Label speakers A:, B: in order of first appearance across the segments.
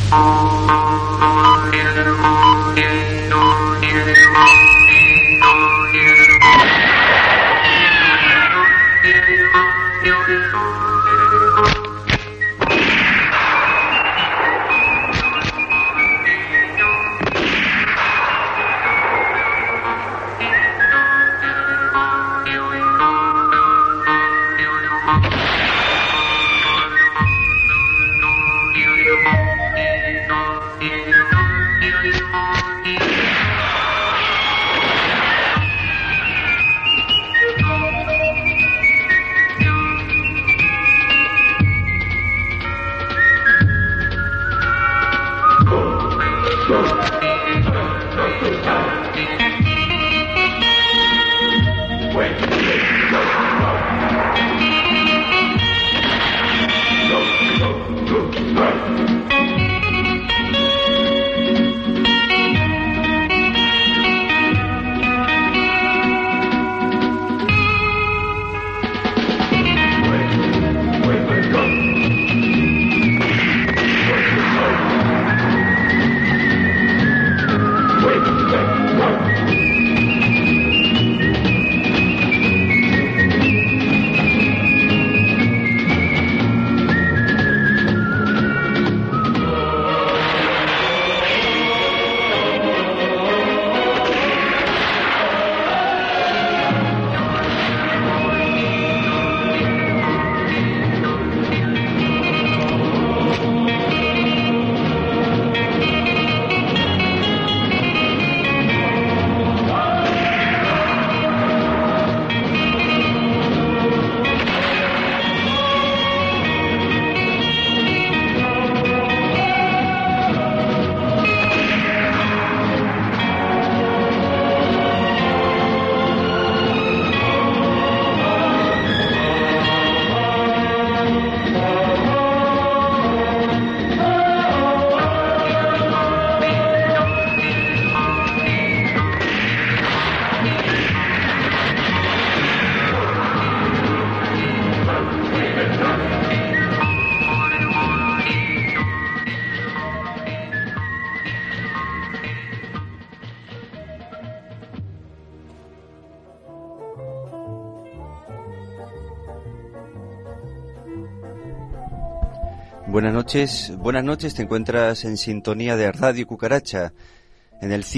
A: Buenas noches, te encuentras en sintonía de Radio Cucaracha en el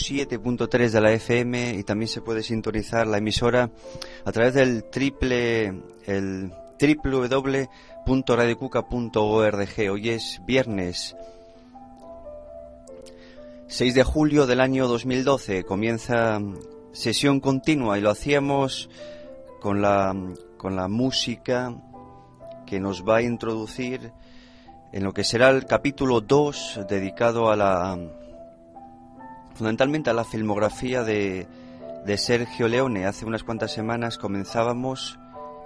A: 107.3 de la FM y también se puede sintonizar la emisora a través del www.radiocuca.org. Hoy es viernes 6 de julio del año 2012, comienza sesión continua y lo hacíamos con la música que nos va a introducir en lo que será el capítulo 2 dedicado fundamentalmente a la filmografía de Sergio Leone. Hace unas cuantas semanas comenzábamos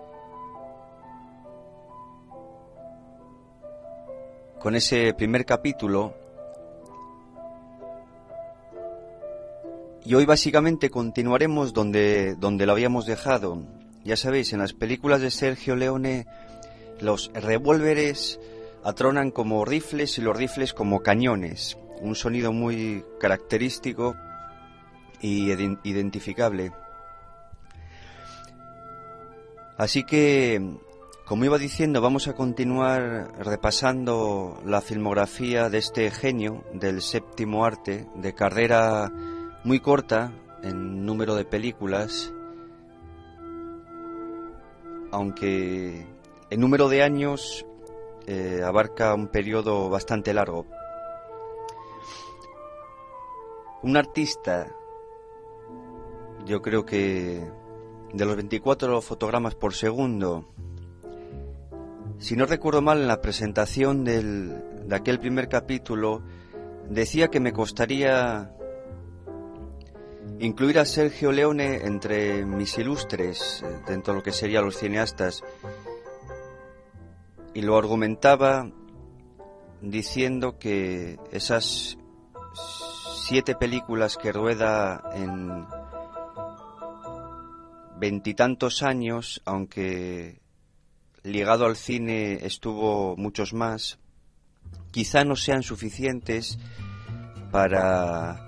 A: con ese primer capítulo y hoy básicamente continuaremos donde lo habíamos dejado. Ya sabéis, en las películas de Sergio Leone los revólveres atronan como rifles y los rifles como cañones, un sonido muy característico y identificable. Así que, como iba diciendo, vamos a continuar repasando la filmografía de este genio del séptimo arte, de carrera muy corta en número de películas, aunque en número de años abarca un periodo bastante largo. Un artista, yo creo que de los 24 fotogramas por segundo, si no recuerdo mal, en la presentación de aquel primer capítulo decía que me costaría incluir a Sergio Leone entre mis ilustres dentro de lo que serían los cineastas. Y lo argumentaba diciendo que esas 7 películas que rueda en 20 y tantos años, aunque ligado al cine estuvo muchos más, quizá no sean suficientes para,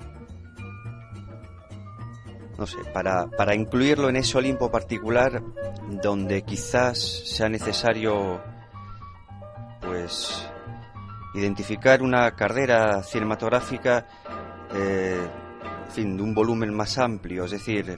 A: no sé, para incluirlo en ese Olimpo particular donde quizás sea necesario, pues, identificar una carrera cinematográfica, en fin, de un volumen más amplio. Es decir,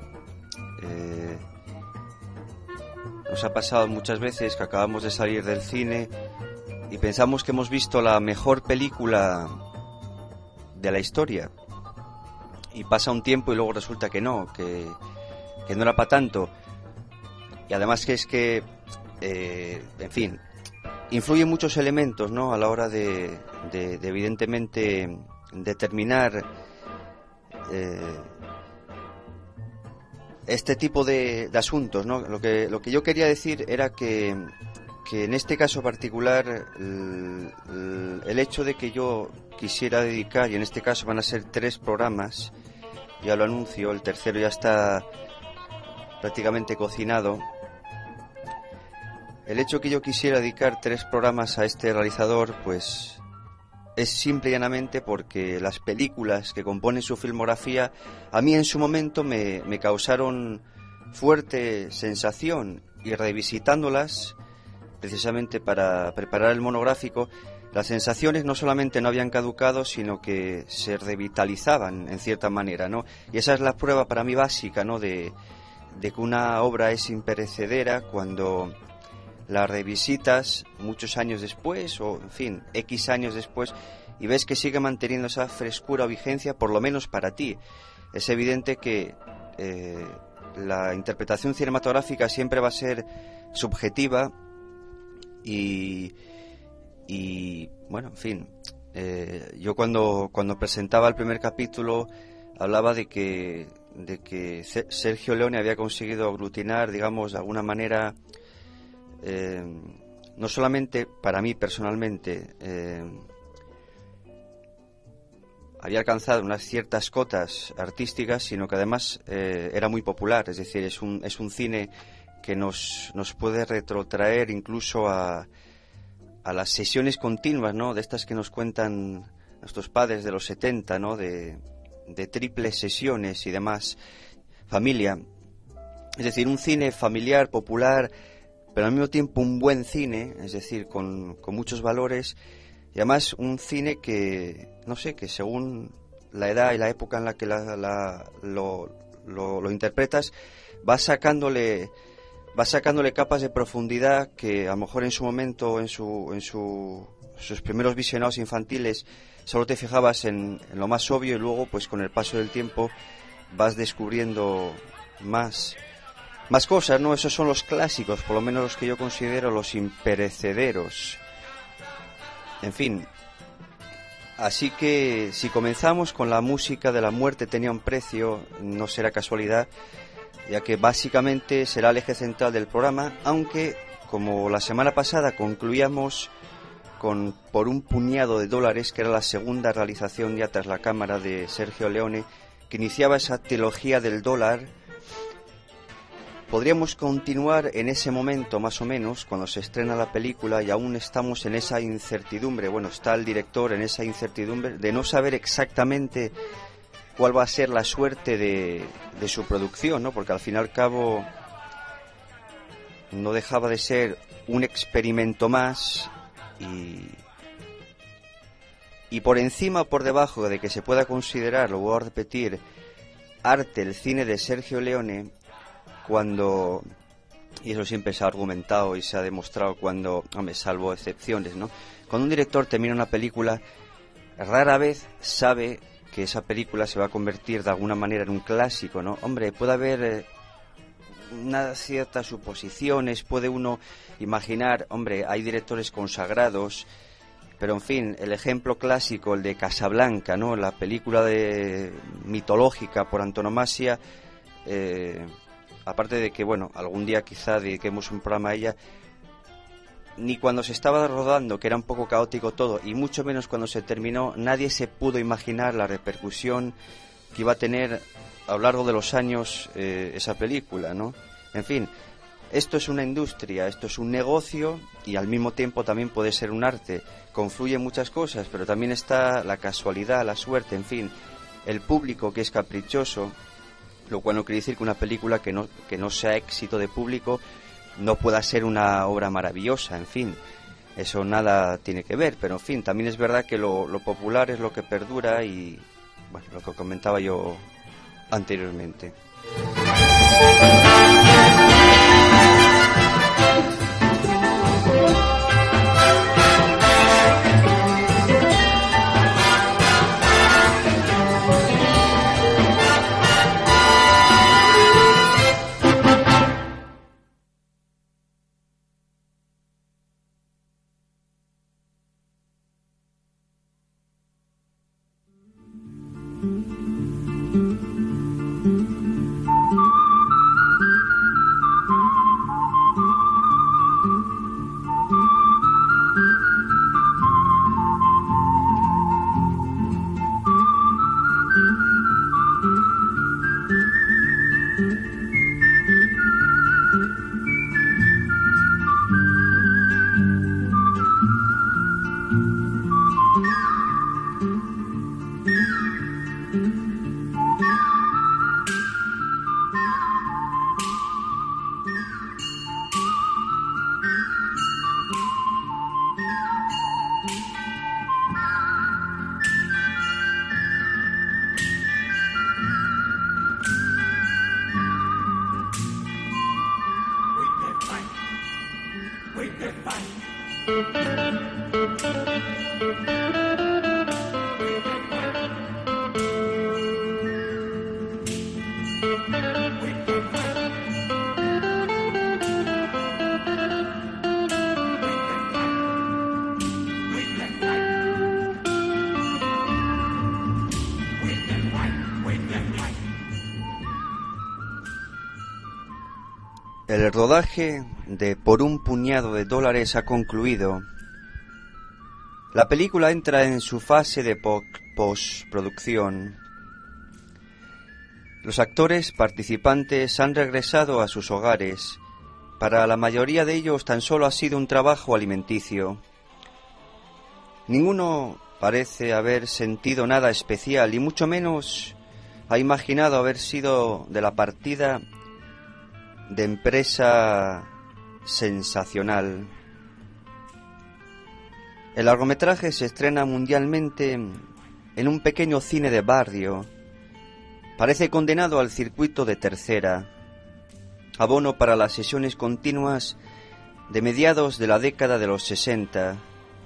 A: nos ha pasado muchas veces que acabamos de salir del cine y pensamos que hemos visto la mejor película de la historia, y pasa un tiempo y luego resulta que no era para tanto. Y además que es que, en fin, influyen muchos elementos, ¿no?, a la hora de evidentemente determinar este tipo de asuntos, ¿no? Lo que yo quería decir era que en este caso particular el hecho de que yo quisiera dedicar, y en este caso van a ser 3 programas, ya lo anuncio, el tercero ya está prácticamente cocinado. El hecho que yo quisiera dedicar 3 programas a este realizador, pues es simple y llanamente porque las películas que componen su filmografía a mí en su momento me causaron fuerte sensación, y revisitándolas precisamente para preparar el monográfico, las sensaciones no solamente no habían caducado, sino que se revitalizaban en cierta manera, ¿no? Y esa es la prueba para mí básica, ¿no?, de que una obra es imperecedera cuando la revisitas muchos años después, o en fin, X años después, y ves que sigue manteniendo esa frescura o vigencia, por lo menos para ti. Es evidente que la interpretación cinematográfica siempre va a ser subjetiva y bueno, en fin, yo cuando presentaba el primer capítulo hablaba de que Sergio Leone había conseguido aglutinar, digamos, de alguna manera, no solamente para mí personalmente, había alcanzado unas ciertas cotas artísticas, sino que además era muy popular. Es decir, es un cine que nos puede retrotraer incluso a las sesiones continuas, ¿no?, de estas que nos cuentan nuestros padres de los 70, ¿no?, de triples sesiones y demás, familia. Es decir, un cine familiar, popular, pero al mismo tiempo un buen cine, es decir, con muchos valores, y además un cine que, no sé, que según la edad y la época en la que lo interpretas, va sacándole capas de profundidad que a lo mejor en su momento, en sus primeros visionados infantiles, solo te fijabas en lo más obvio, y luego, pues con el paso del tiempo, vas descubriendo más cosas, ¿no? Esos son los clásicos, por lo menos los que yo considero los imperecederos. En fin, así que si comenzamos con la música de La muerte tenía un precio, no será casualidad, ya que básicamente será el eje central del programa, aunque, como la semana pasada concluíamos con Por un puñado de dólares, que era la segunda realización ya tras La cámara de Sergio Leone, que iniciaba esa trilogía del dólar, podríamos continuar en ese momento más o menos, cuando se estrena la película, y aún estamos en esa incertidumbre. Bueno, está el director en esa incertidumbre de no saber exactamente cuál va a ser la suerte de su producción, ¿no? Porque al fin y al cabo no dejaba de ser un experimento más, y por encima o por debajo de que se pueda considerar, lo voy a repetir, arte el cine de Sergio Leone, cuando, y eso siempre se ha argumentado y se ha demostrado cuando, hombre, salvo excepciones, ¿no?, cuando un director termina una película, rara vez sabe que esa película se va a convertir de alguna manera en un clásico, ¿no? Hombre, puede haber unas ciertas suposiciones, puede uno imaginar, hombre, hay directores consagrados, pero en fin, el ejemplo clásico, el de Casablanca, ¿no?, la película mitológica por antonomasia, aparte de que, bueno, algún día quizá dediquemos un programa a ella, ni cuando se estaba rodando, que era un poco caótico todo, y mucho menos cuando se terminó, nadie se pudo imaginar la repercusión que iba a tener a lo largo de los años esa película, ¿no? En fin, esto es una industria, esto es un negocio y al mismo tiempo también puede ser un arte. Confluyen muchas cosas, pero también está la casualidad, la suerte, en fin, el público que es caprichoso, lo cual no quiere decir que una película que no sea éxito de público no pueda ser una obra maravillosa, en fin, eso nada tiene que ver, pero en fin, también es verdad que lo popular es lo que perdura y, bueno, lo que comentaba yo anteriormente. El rodaje de Por un puñado de dólares ha concluido. La película entra en su fase de postproducción. Los actores participantes han regresado a sus hogares. Para la mayoría de ellos tan solo ha sido un trabajo alimenticio. Ninguno parece haber sentido nada especial y mucho menos ha imaginado haber sido de la partida de empresa sensacional. El largometraje se estrena mundialmente en un pequeño cine de barrio. Parece condenado al circuito de tercera, abono para las sesiones continuas de mediados de la década de los 60.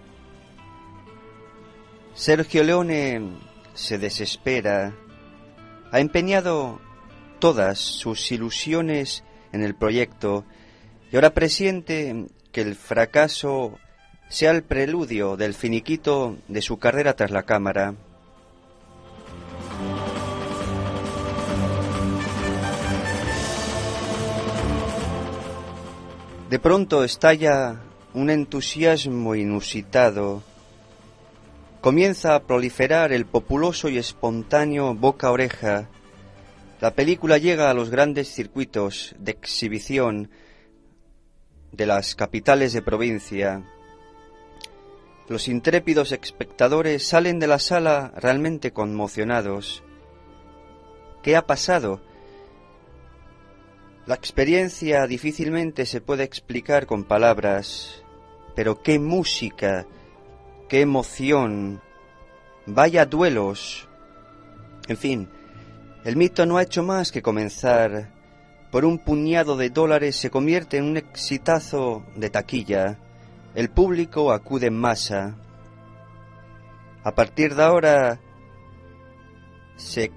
A: Sergio Leone se desespera. Ha empeñado todas sus ilusiones en el proyecto y ahora presiente que el fracaso sea el preludio del finiquito de su carrera tras la cámara. De pronto estalla un entusiasmo inusitado. Comienza a proliferar el populoso y espontáneo boca a oreja. La película llega a los grandes circuitos de exhibición de las capitales de provincia. Los intrépidos espectadores salen de la sala realmente conmocionados. ¿Qué ha pasado? La experiencia difícilmente se puede explicar con palabras, pero qué música, qué emoción, vaya duelos. En fin, el mito no ha hecho más que comenzar. Por un puñado de dólares se convierte en un exitazo de taquilla. El público acude en masa. A partir de ahora se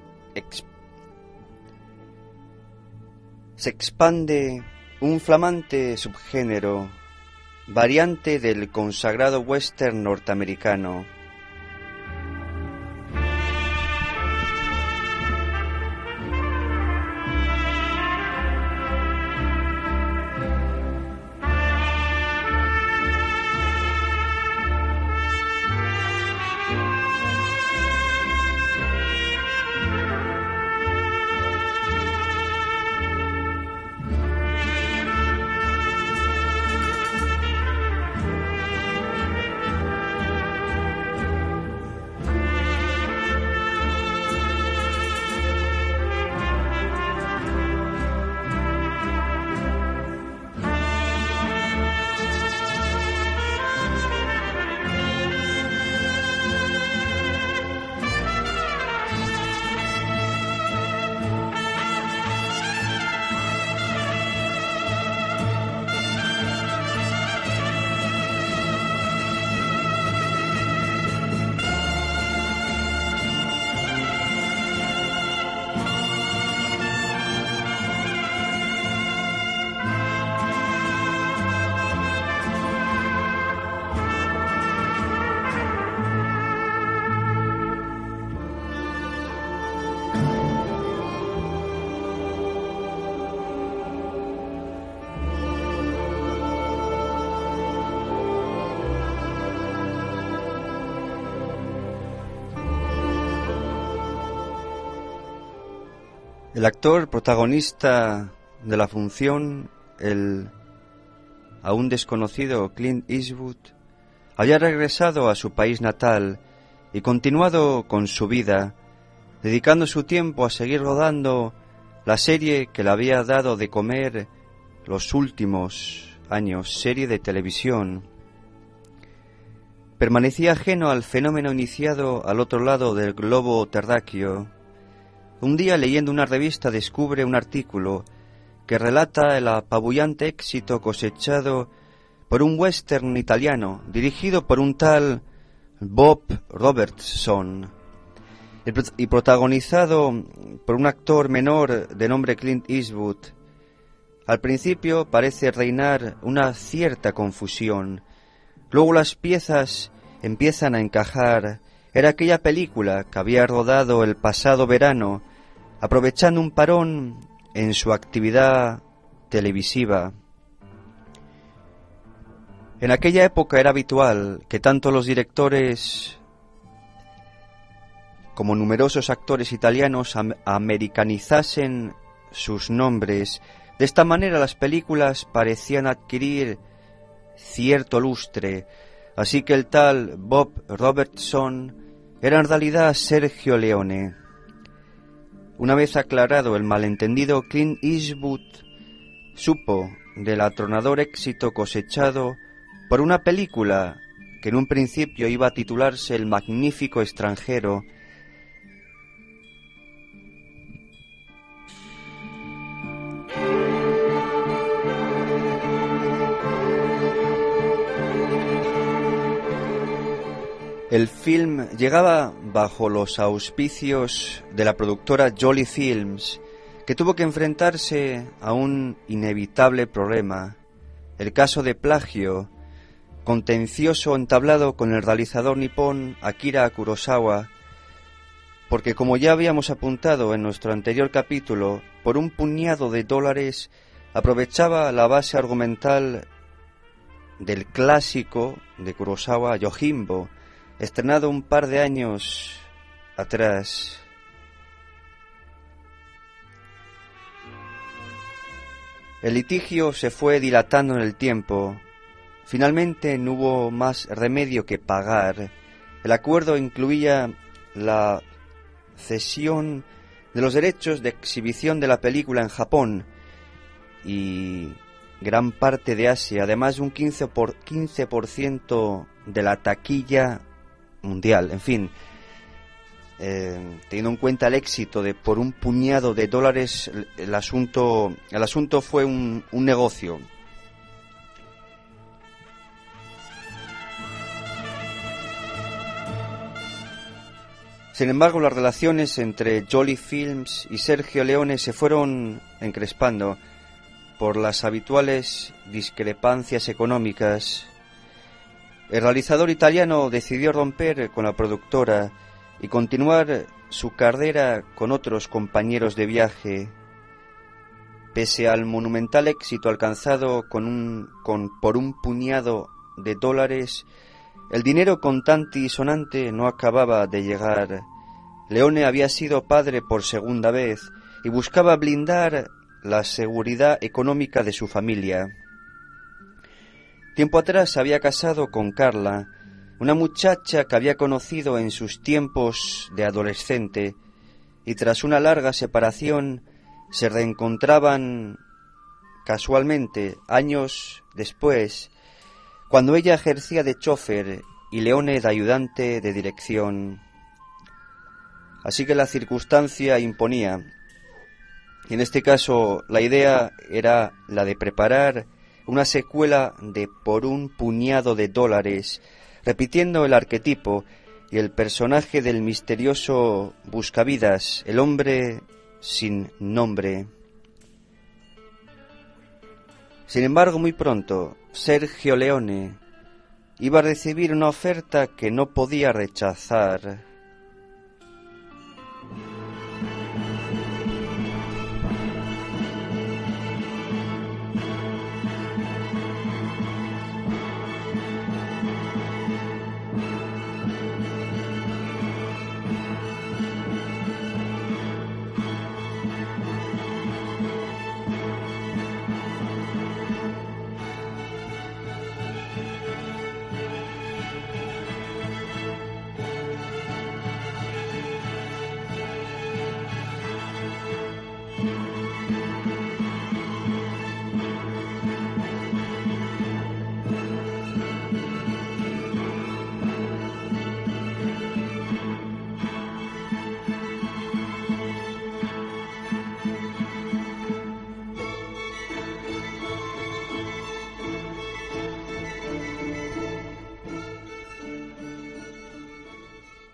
A: expande un flamante subgénero, variante del consagrado western norteamericano. El actor protagonista de la función, el aún desconocido Clint Eastwood, había regresado a su país natal y continuado con su vida, dedicando su tiempo a seguir rodando la serie que le había dado de comer los últimos años, serie de televisión. Permanecía ajeno al fenómeno iniciado al otro lado del globo terráqueo. Un día, leyendo una revista, descubre un artículo que relata el apabullante éxito cosechado por un western italiano dirigido por un tal Bob Robertson y protagonizado por un actor menor de nombre Clint Eastwood. Al principio parece reinar una cierta confusión. Luego las piezas empiezan a encajar. Era aquella película que había rodado el pasado verano, aprovechando un parón en su actividad televisiva. En aquella época era habitual que tanto los directores como numerosos actores italianos americanizasen sus nombres. De esta manera las películas parecían adquirir cierto lustre, así que el tal Bob Robertson era en realidad Sergio Leone. Una vez aclarado el malentendido, Clint Eastwood supo del atronador éxito cosechado por una película que en un principio iba a titularse El magnífico extranjero. El film llegaba bajo los auspicios de la productora Jolly Films, que tuvo que enfrentarse a un inevitable problema, el caso de plagio, contencioso entablado con el realizador nipón Akira Kurosawa, porque como ya habíamos apuntado en nuestro anterior capítulo, por un puñado de dólares aprovechaba la base argumental del clásico de Kurosawa, Yojimbo, estrenado un par de años atrás. El litigio se fue dilatando en el tiempo. Finalmente no hubo más remedio que pagar. El acuerdo incluía la cesión de los derechos de exhibición de la película en Japón y gran parte de Asia, además de un 15% de la taquilla mundial. En fin, teniendo en cuenta el éxito de por un puñado de dólares, el asunto fue un negocio. Sin embargo, las relaciones entre Jolly Films y Sergio Leone se fueron encrespando por las habituales discrepancias económicas. El realizador italiano decidió romper con la productora y continuar su carrera con otros compañeros de viaje. Pese al monumental éxito alcanzado por un puñado de dólares, el dinero contante y sonante no acababa de llegar. Leone había sido padre por segunda vez y buscaba blindar la seguridad económica de su familia. Tiempo atrás se había casado con Carla, una muchacha que había conocido en sus tiempos de adolescente, y tras una larga separación se reencontraban casualmente años después, cuando ella ejercía de chofer y Leone de ayudante de dirección. Así que la circunstancia imponía. Y en este caso la idea era la de preparar una secuela de por un puñado de dólares, repitiendo el arquetipo y el personaje del misterioso buscavidas, el hombre sin nombre. Sin embargo, muy pronto, Sergio Leone iba a recibir una oferta que no podía rechazar.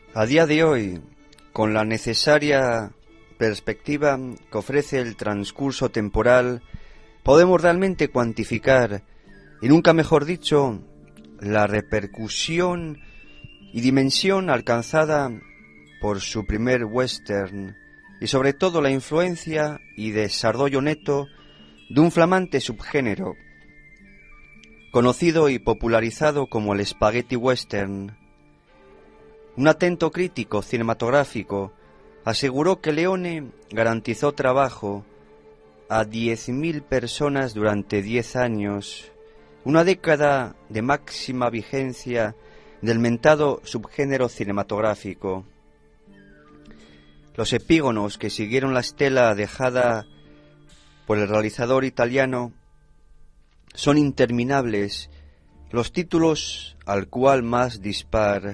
A: A día de hoy, con la necesaria perspectiva que ofrece el transcurso temporal, podemos realmente cuantificar, y nunca mejor dicho, la repercusión y dimensión alcanzada por su primer western, y sobre todo la influencia y desarrollo neto de un flamante subgénero, conocido y popularizado como el spaghetti western. Un atento crítico cinematográfico aseguró que Leone garantizó trabajo a 10.000 personas durante 10 años, una década de máxima vigencia del mentado subgénero cinematográfico. Los epígonos que siguieron la estela dejada por el realizador italiano son interminables, los títulos al cual más dispar.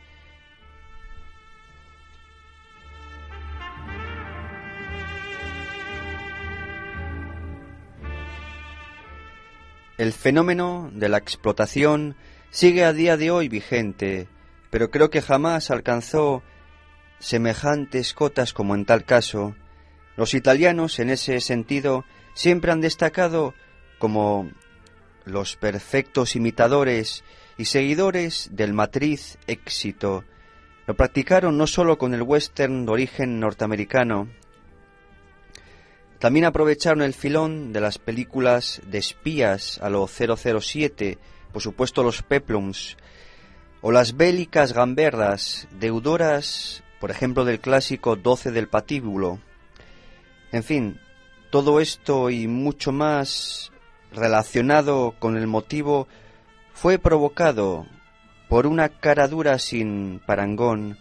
A: El fenómeno de la explotación sigue a día de hoy vigente, pero creo que jamás alcanzó semejantes cotas como en tal caso. Los italianos, en ese sentido, siempre han destacado como los perfectos imitadores y seguidores del matriz éxito. Lo practicaron no solo con el western de origen norteamericano, también aprovecharon el filón de las películas de espías a lo 007, por supuesto los peplums, o las bélicas gamberras, deudoras, por ejemplo, del clásico 12 del patíbulo. En fin, todo esto y mucho más relacionado con el motivo fue provocado por una cara dura sin parangón,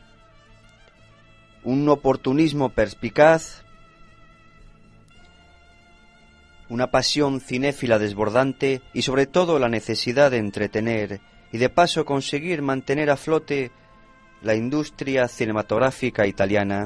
A: un oportunismo perspicaz, una pasión cinéfila desbordante y sobre todo la necesidad de entretener y de paso conseguir mantener a flote la industria cinematográfica italiana.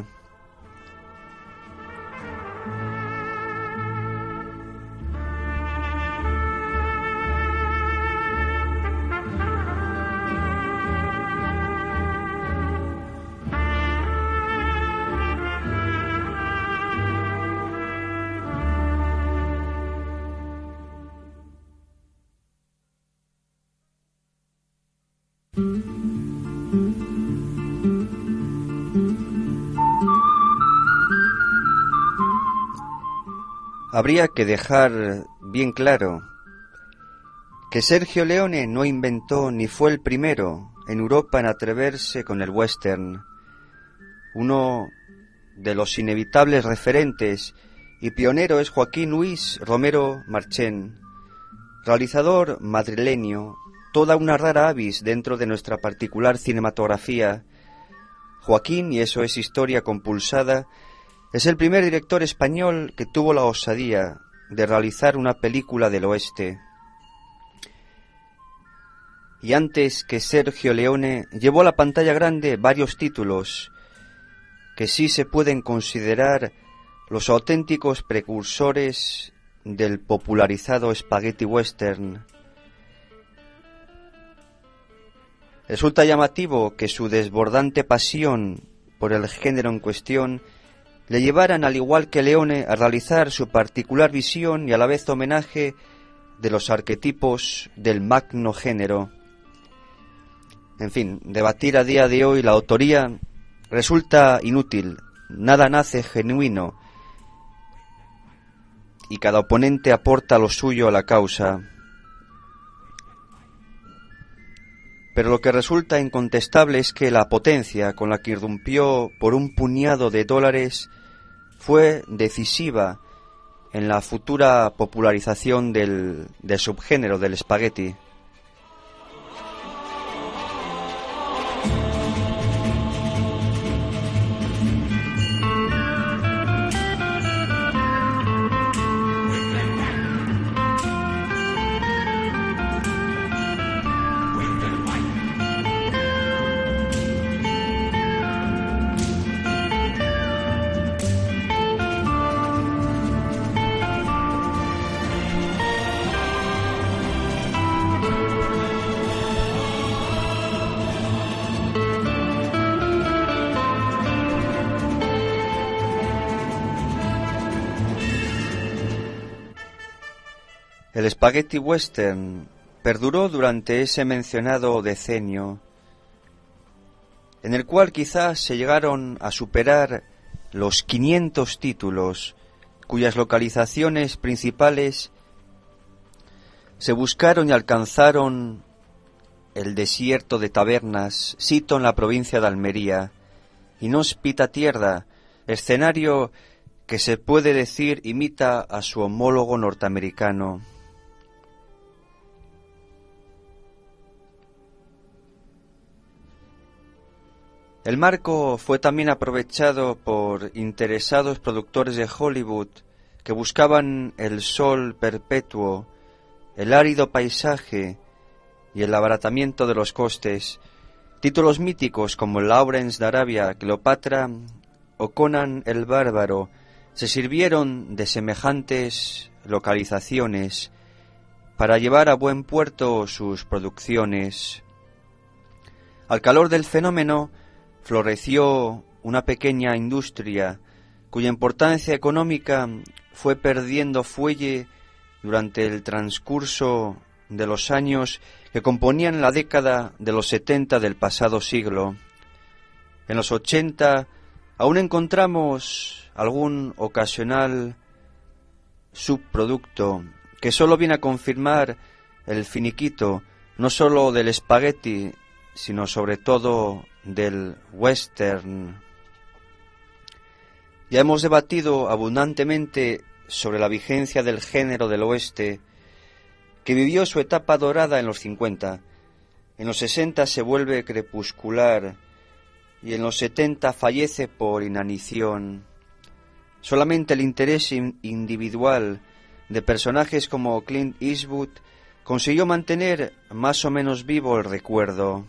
A: Habría que dejar bien claro que Sergio Leone no inventó ni fue el primero en Europa en atreverse con el western. Uno de los inevitables referentes y pionero es Joaquín Luis Romero Marchén, realizador madrileño, toda una rara avis dentro de nuestra particular cinematografía. Joaquín, y eso es historia compulsada, es el primer director español que tuvo la osadía de realizar una película del oeste. Y antes que Sergio Leone, llevó a la pantalla grande varios títulos que sí se pueden considerar los auténticos precursores del popularizado spaghetti western. Resulta llamativo que su desbordante pasión por el género en cuestión le llevaran, al igual que Leone, a realizar su particular visión y a la vez homenaje de los arquetipos del magno género. En fin, debatir a día de hoy la autoría resulta inútil, nada nace genuino y cada oponente aporta lo suyo a la causa. Pero lo que resulta incontestable es que la potencia con la que irrumpió por un puñado de dólares fue decisiva en la futura popularización del subgénero del spaghetti. El spaghetti western perduró durante ese mencionado decenio, en el cual quizás se llegaron a superar los 500 títulos, cuyas localizaciones principales se buscaron y alcanzaron el desierto de Tabernas, sito en la provincia de Almería, inhóspita tierra, escenario que se puede decir imita a su homólogo norteamericano. El marco fue también aprovechado por interesados productores de Hollywood que buscaban el sol perpetuo, el árido paisaje y el abaratamiento de los costes. Títulos míticos como Lawrence de Arabia, Cleopatra o Conan el Bárbaro se sirvieron de semejantes localizaciones para llevar a buen puerto sus producciones. Al calor del fenómeno floreció una pequeña industria cuya importancia económica fue perdiendo fuelle durante el transcurso de los años que componían la década de los 70 del pasado siglo. En los 80 aún encontramos algún ocasional subproducto que solo viene a confirmar el finiquito no solo del espagueti, sino sobre todo del western. Ya hemos debatido abundantemente sobre la vigencia del género del oeste, que vivió su etapa dorada en los 50, en los 60 se vuelve crepuscular y en los 70 fallece por inanición. Solamente el interés individual de personajes como Clint Eastwood consiguió mantener más o menos vivo el recuerdo.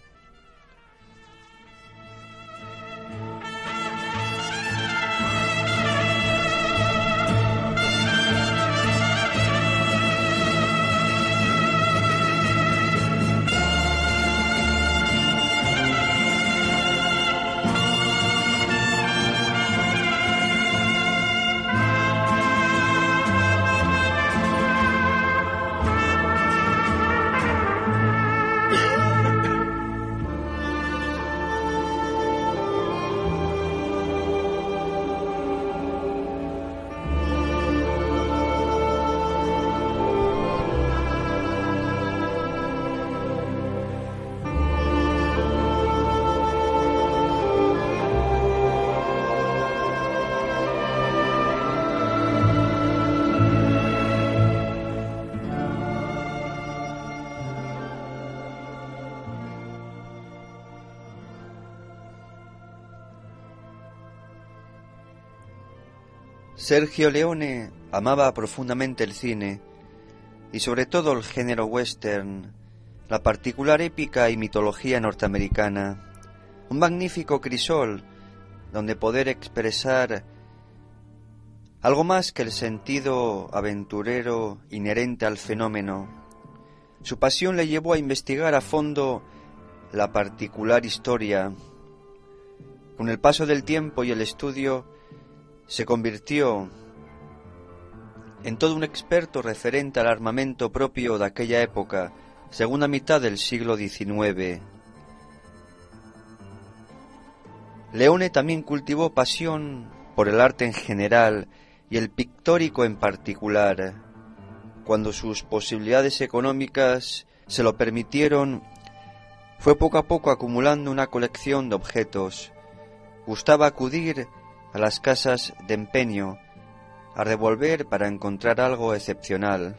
A: Sergio Leone amaba profundamente el cine y sobre todo el género western, la particular épica y mitología norteamericana, un magnífico crisol donde poder expresar algo más que el sentido aventurero inherente al fenómeno. Su pasión le llevó a investigar a fondo la particular historia. Con el paso del tiempo y el estudio, se convirtió en todo un experto referente al armamento propio de aquella época, segunda mitad del siglo XIX. Leone también cultivó pasión por el arte en general y el pictórico en particular. Cuando sus posibilidades económicas se lo permitieron, fue poco a poco acumulando una colección de objetos. Gustaba acudir a las casas de empeño, a revolver para encontrar algo excepcional.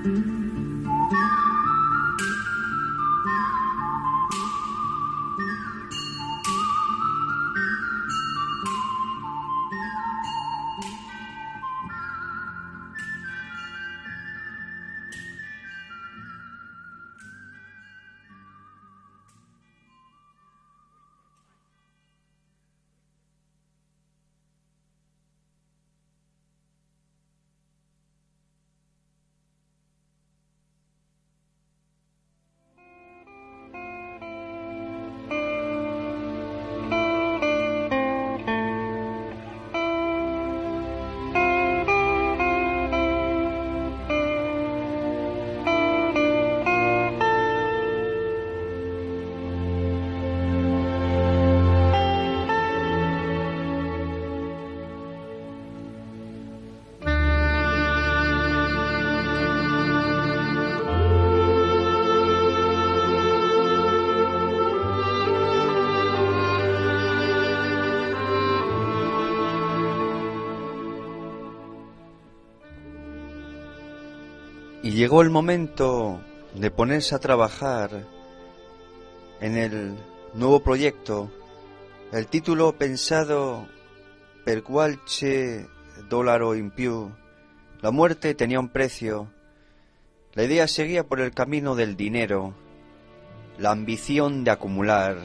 A: Y llegó el momento de ponerse a trabajar en el nuevo proyecto. El título pensado per qualche dollaro in più. La muerte tenía un precio. La idea seguía por el camino del dinero, la ambición de acumular.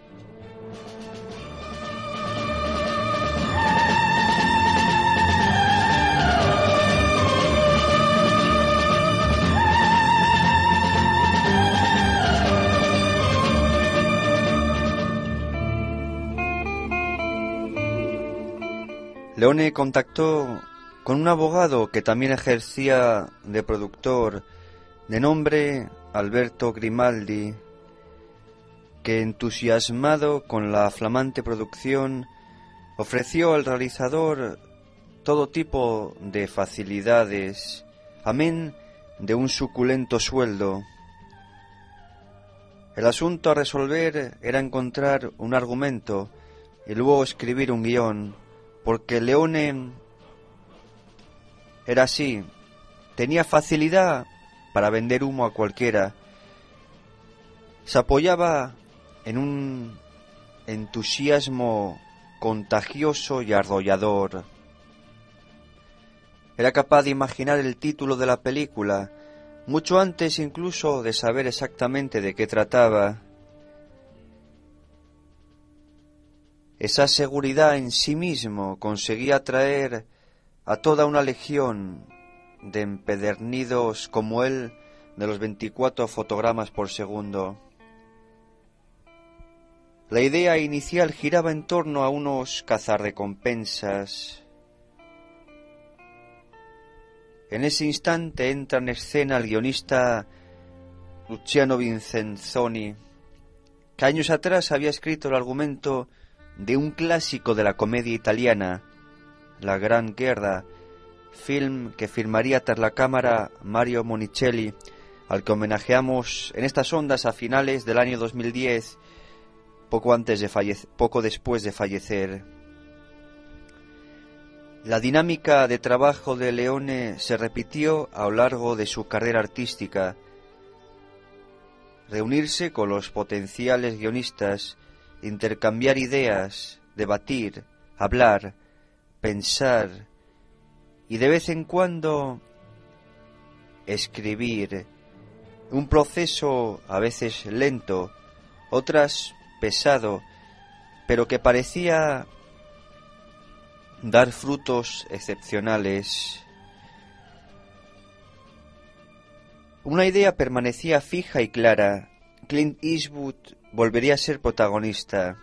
A: Leone contactó con un abogado que también ejercía de productor, de nombre Alberto Grimaldi, que, entusiasmado con la flamante producción, ofreció al realizador todo tipo de facilidades, amén de un suculento sueldo. El asunto a resolver era encontrar un argumento y luego escribir un guión, porque Leone era así, tenía facilidad para vender humo a cualquiera. Se apoyaba en un entusiasmo contagioso y arrollador. Era capaz de imaginar el título de la película, mucho antes incluso de saber exactamente de qué trataba. Esa seguridad en sí mismo conseguía atraer a toda una legión de empedernidos como él de los 24 fotogramas por segundo. La idea inicial giraba en torno a unos cazarrecompensas. En ese instante entra en escena el guionista Luciano Vincenzoni, que años atrás había escrito el argumento de un clásico de la comedia italiana, La Gran Guerra, film que firmaría tras la cámara Mario Monicelli, al que homenajeamos en estas ondas a finales del año 2010, poco después de fallecer. La dinámica de trabajo de Leone se repitió a lo largo de su carrera artística. Reunirse con los potenciales guionistas, intercambiar ideas, debatir, hablar, pensar y de vez en cuando escribir. Un proceso a veces lento, otras pesado, pero que parecía dar frutos excepcionales. Una idea permanecía fija y clara. Clint Eastwood volvería a ser protagonista.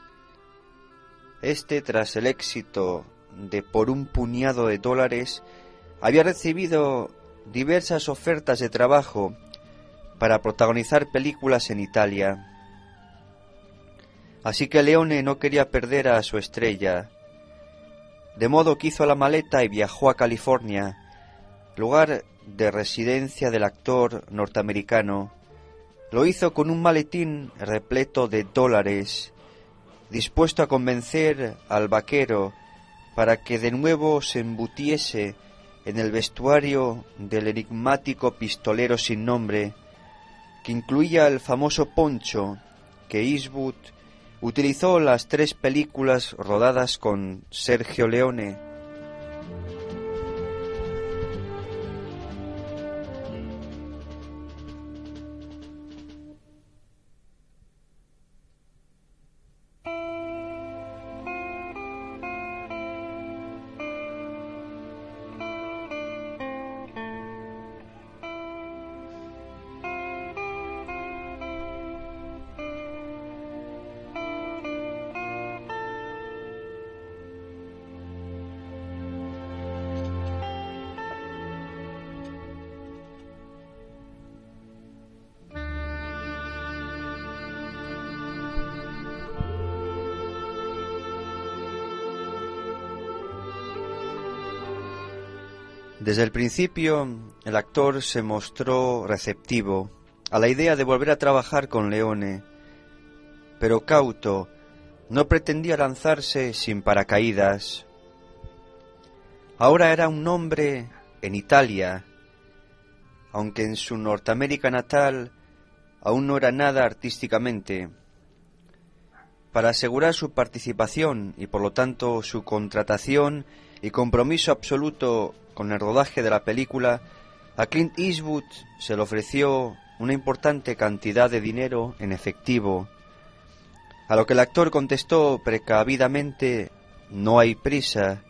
A: Tras el éxito de Por un puñado de dólares, había recibido diversas ofertas de trabajo para protagonizar películas en Italia. Así que Leone no quería perder a su estrella, de modo que hizo la maleta y viajó a California, lugar de residencia del actor norteamericano. Lo hizo con un maletín repleto de dólares, dispuesto a convencer al vaquero para que de nuevo se embutiese en el vestuario del enigmático pistolero sin nombre, que incluía el famoso poncho que Eastwood utilizó en las 3 películas rodadas con Sergio Leone. Desde el principio, el actor se mostró receptivo a la idea de volver a trabajar con Leone, pero cauto, no pretendía lanzarse sin paracaídas. Ahora era un hombre en Italia, aunque en su Norteamérica natal aún no era nada artísticamente. Para asegurar su participación y por lo tanto su contratación y compromiso absoluto con el rodaje de la película, a Clint Eastwood se le ofreció una importante cantidad de dinero en efectivo, a lo que el actor contestó precavidamente: no hay prisa.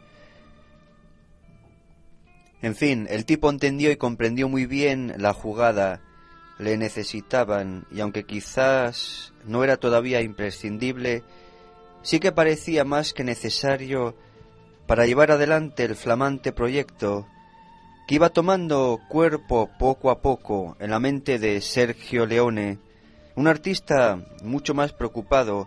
A: En fin, el tipo entendió y comprendió muy bien la jugada. Le necesitaban, y aunque quizás no era todavía imprescindible, sí que parecía más que necesario para llevar adelante el flamante proyecto que iba tomando cuerpo poco a poco en la mente de Sergio Leone, un artista mucho más preocupado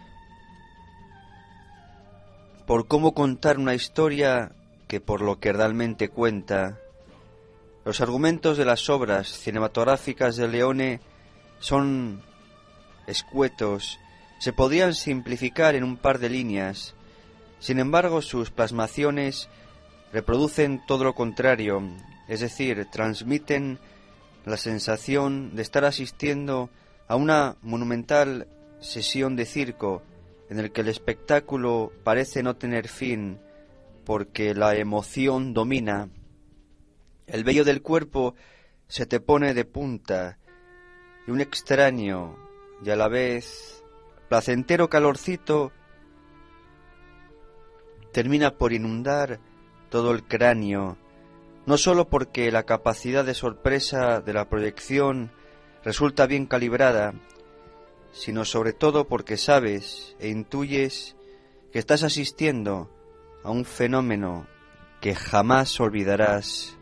A: por cómo contar una historia que por lo que realmente cuenta. Los argumentos de las obras cinematográficas de Leone son escuetos, se podrían simplificar en un par de líneas. Sin embargo, sus plasmaciones reproducen todo lo contrario, es decir, transmiten la sensación de estar asistiendo a una monumental sesión de circo en el que el espectáculo parece no tener fin porque la emoción domina. El vello del cuerpo se te pone de punta y un extraño y a la vez placentero calorcito termina por inundar todo el cráneo, no sólo porque la capacidad de sorpresa de la proyección resulta bien calibrada, sino sobre todo porque sabes e intuyes que estás asistiendo a un fenómeno que jamás olvidarás.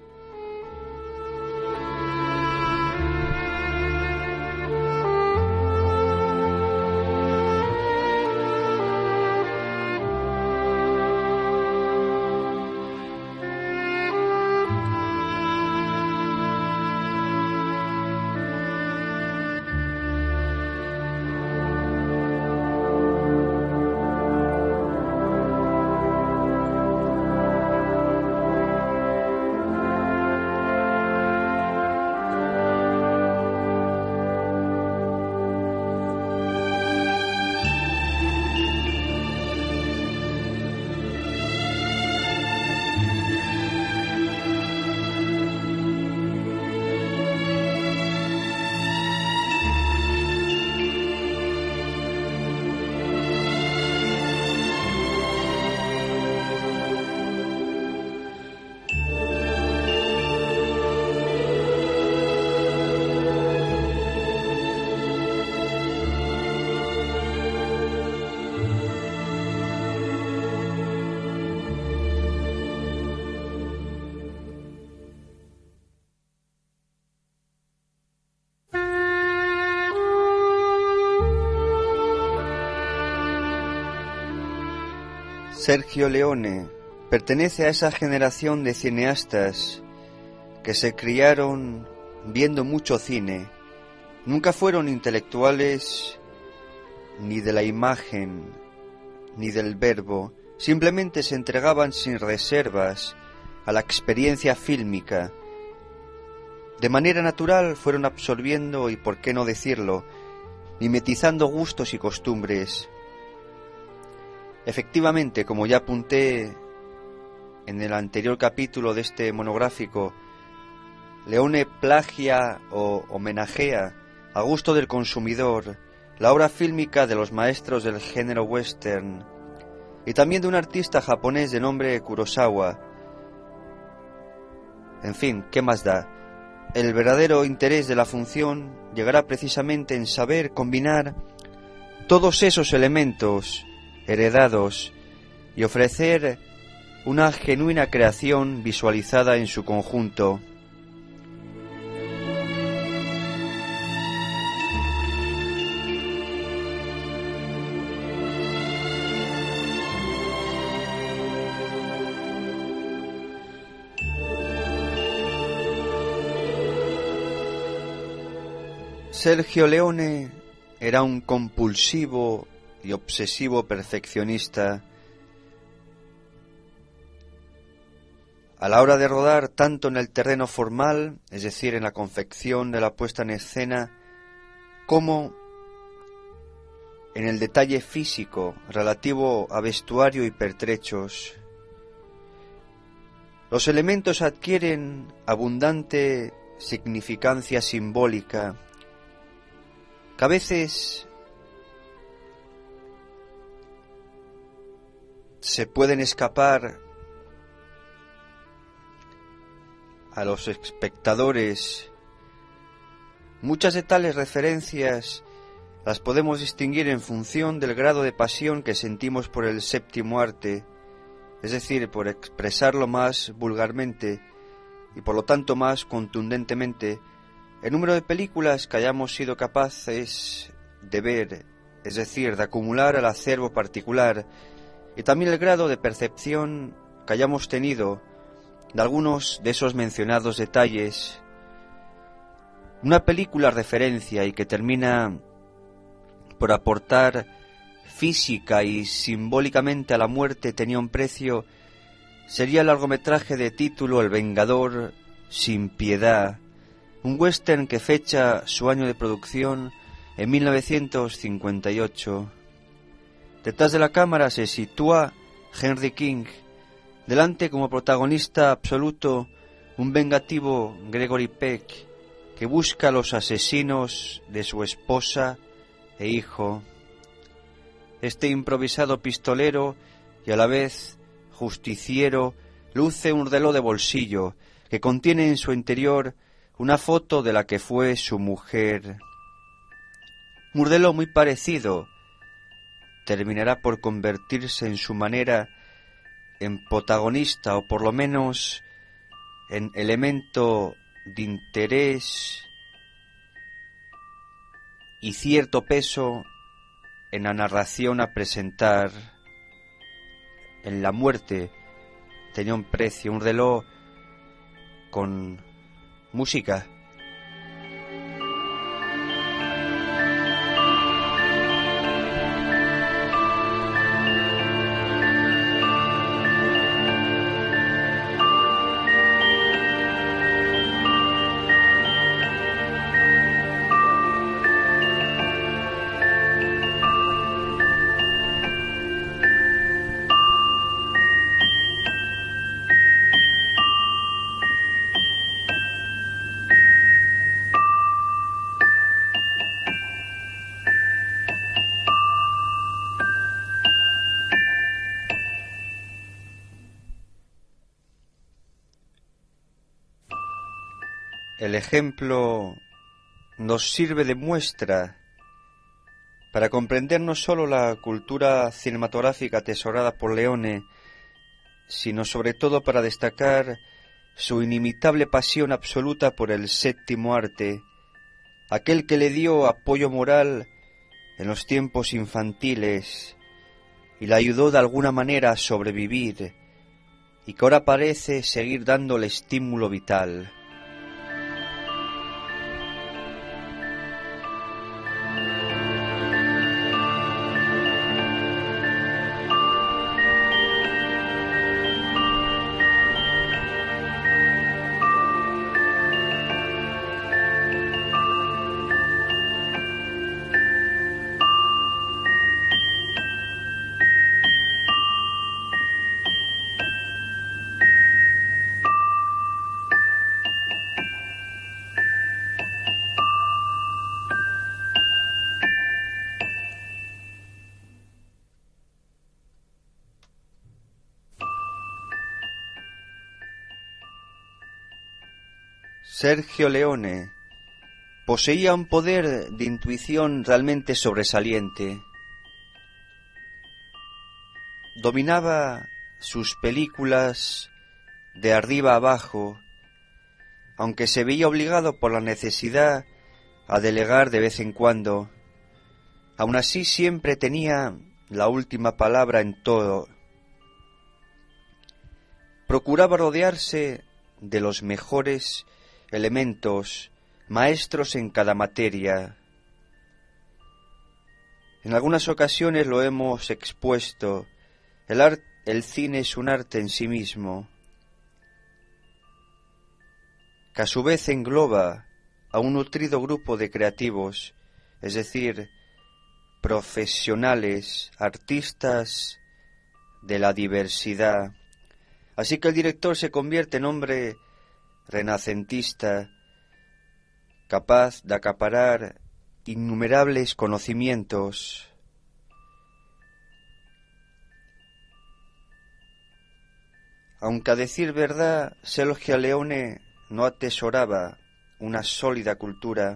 A: Sergio Leone pertenece a esa generación de cineastas que se criaron viendo mucho cine. Nunca fueron intelectuales ni de la imagen ni del verbo, simplemente se entregaban sin reservas a la experiencia fílmica. De manera natural fueron absorbiendo, y por qué no decirlo, mimetizando gustos y costumbres. Efectivamente, como ya apunté en el anterior capítulo de este monográfico, Leone plagia o homenajea a gusto del consumidor la obra fílmica de los maestros del género western y también de un artista japonés de nombre Kurosawa. En fin, ¿qué más da? El verdadero interés de la función llegará precisamente en saber combinar todos esos elementos heredados y ofrecer una genuina creación visualizada en su conjunto. Sergio Leone era un compulsivo y obsesivo perfeccionista. A la hora de rodar, tanto en el terreno formal, es decir, en la confección de la puesta en escena, como en el detalle físico relativo a vestuario y pertrechos. Los elementos adquieren abundante significancia simbólica, que a veces se pueden escapar a los espectadores. Muchas de tales referencias las podemos distinguir en función del grado de pasión que sentimos por el séptimo arte, es decir, por expresarlo más vulgarmente y por lo tanto más contundentemente, el número de películas que hayamos sido capaces de ver, es decir, de acumular al acervo particular, y también el grado de percepción que hayamos tenido de algunos de esos mencionados detalles. Una película referencia y que termina por aportar física y simbólicamente a la muerte tenía un precio, sería el largometraje de título El Vengador sin piedad, un western que fecha su año de producción en 1958. Detrás de la cámara se sitúa Henry King, delante como protagonista absoluto un vengativo Gregory Peck que busca a los asesinos de su esposa e hijo. Este improvisado pistolero y a la vez justiciero luce un reloj de bolsillo que contiene en su interior una foto de la que fue su mujer. Un reloj muy parecido terminará por convertirse en su manera en protagonista, o por lo menos en elemento de interés y cierto peso en la narración a presentar. En la muerte tenía un precio, un reloj con música. El ejemplo nos sirve de muestra para comprender no sólo la cultura cinematográfica atesorada por Leone, sino sobre todo para destacar su inimitable pasión absoluta por el séptimo arte, aquel que le dio apoyo moral en los tiempos infantiles y le ayudó de alguna manera a sobrevivir, y que ahora parece seguir dándole estímulo vital. Sergio Leone poseía un poder de intuición realmente sobresaliente. Dominaba sus películas de arriba a abajo, aunque se veía obligado por la necesidad a delegar de vez en cuando. Aún así siempre tenía la última palabra en todo. Procuraba rodearse de los mejores elementos, maestros en cada materia. En algunas ocasiones lo hemos expuesto, el cine es un arte en sí mismo, que a su vez engloba a un nutrido grupo de creativos, es decir, profesionales, artistas de la diversidad. Así que el director se convierte en hombre renacentista, capaz de acaparar innumerables conocimientos. Aunque a decir verdad, Sergio Leone no atesoraba una sólida cultura,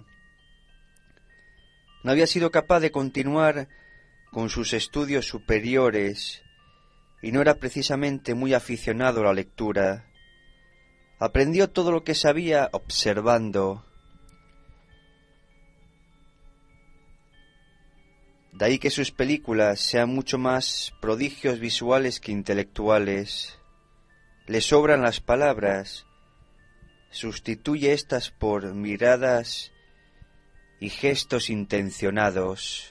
A: no había sido capaz de continuar con sus estudios superiores y no era precisamente muy aficionado a la lectura. Aprendió todo lo que sabía observando. De ahí que sus películas sean mucho más prodigios visuales que intelectuales. Le sobran las palabras, sustituye estas por miradas y gestos intencionados.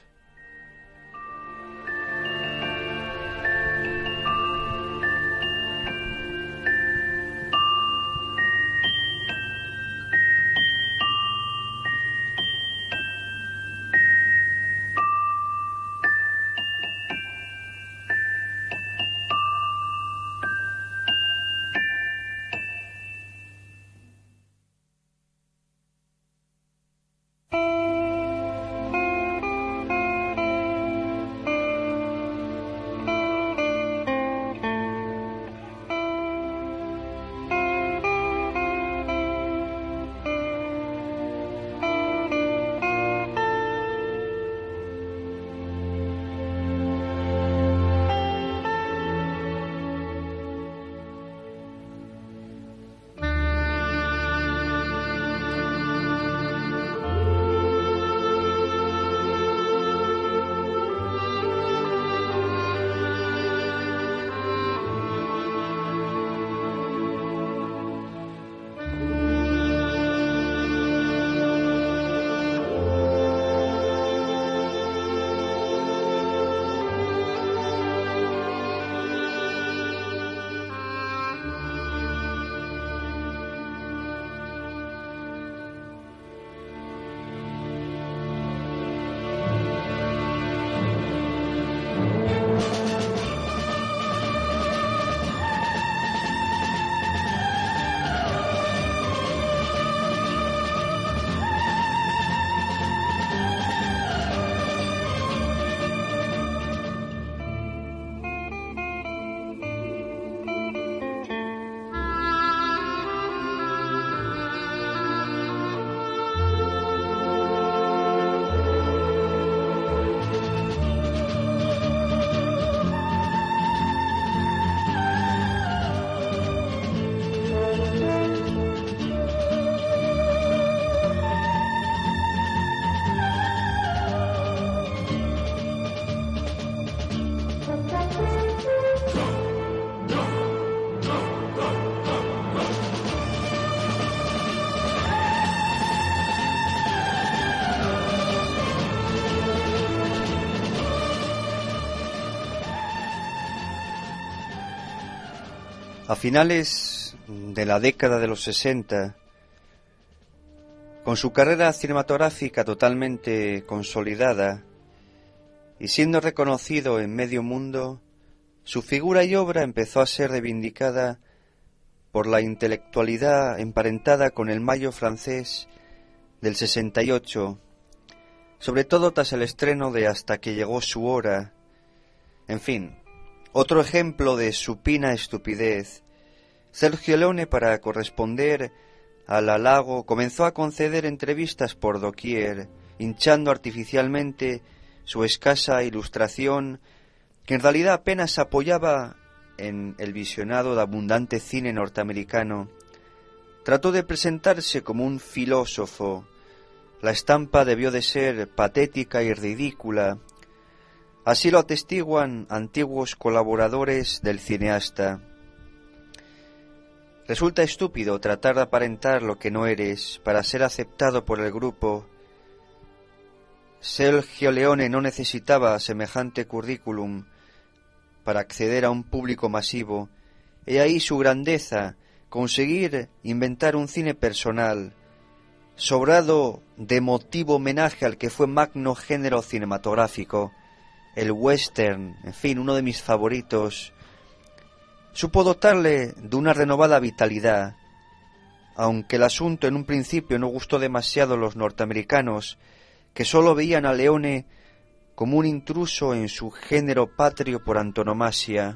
A: A finales de la década de los 60, con su carrera cinematográfica totalmente consolidada y siendo reconocido en medio mundo, su figura y obra empezó a ser reivindicada por la intelectualidad emparentada con el Mayo francés del 68, sobre todo tras el estreno de Hasta que llegó su hora. En fin, otro ejemplo de supina estupidez. Sergio Leone, para corresponder al halago, comenzó a conceder entrevistas por doquier, hinchando artificialmente su escasa ilustración, que en realidad apenas apoyaba en el visionado de abundante cine norteamericano. Trató de presentarse como un filósofo. La estampa debió de ser patética y ridícula. Así lo atestiguan antiguos colaboradores del cineasta. Resulta estúpido tratar de aparentar lo que no eres para ser aceptado por el grupo. Sergio Leone no necesitaba semejante currículum para acceder a un público masivo. He ahí su grandeza, conseguir inventar un cine personal, sobrado de emotivo homenaje al que fue magno género cinematográfico, el western, en fin, uno de mis favoritos. Supo dotarle de una renovada vitalidad. Aunque el asunto en un principio no gustó demasiado a los norteamericanos, que sólo veían a Leone como un intruso en su género patrio por antonomasia.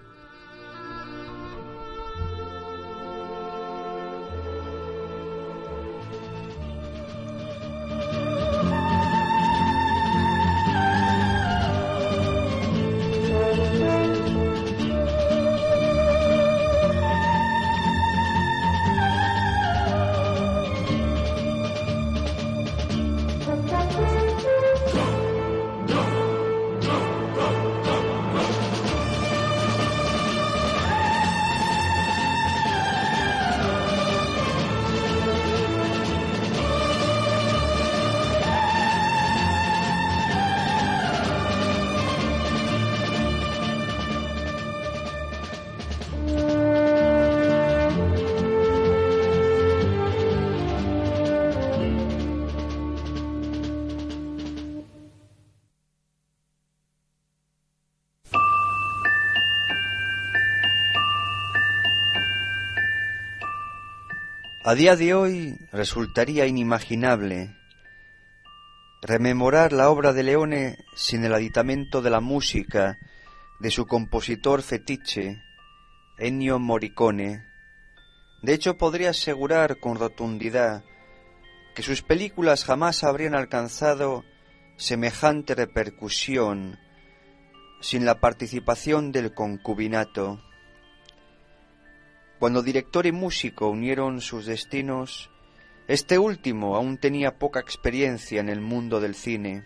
A: A día de hoy resultaría inimaginable rememorar la obra de Leone sin el aditamento de la música de su compositor fetiche, Ennio Morricone. De hecho, podría asegurar con rotundidad que sus películas jamás habrían alcanzado semejante repercusión sin la participación del concubinato. Cuando director y músico unieron sus destinos, este último aún tenía poca experiencia en el mundo del cine.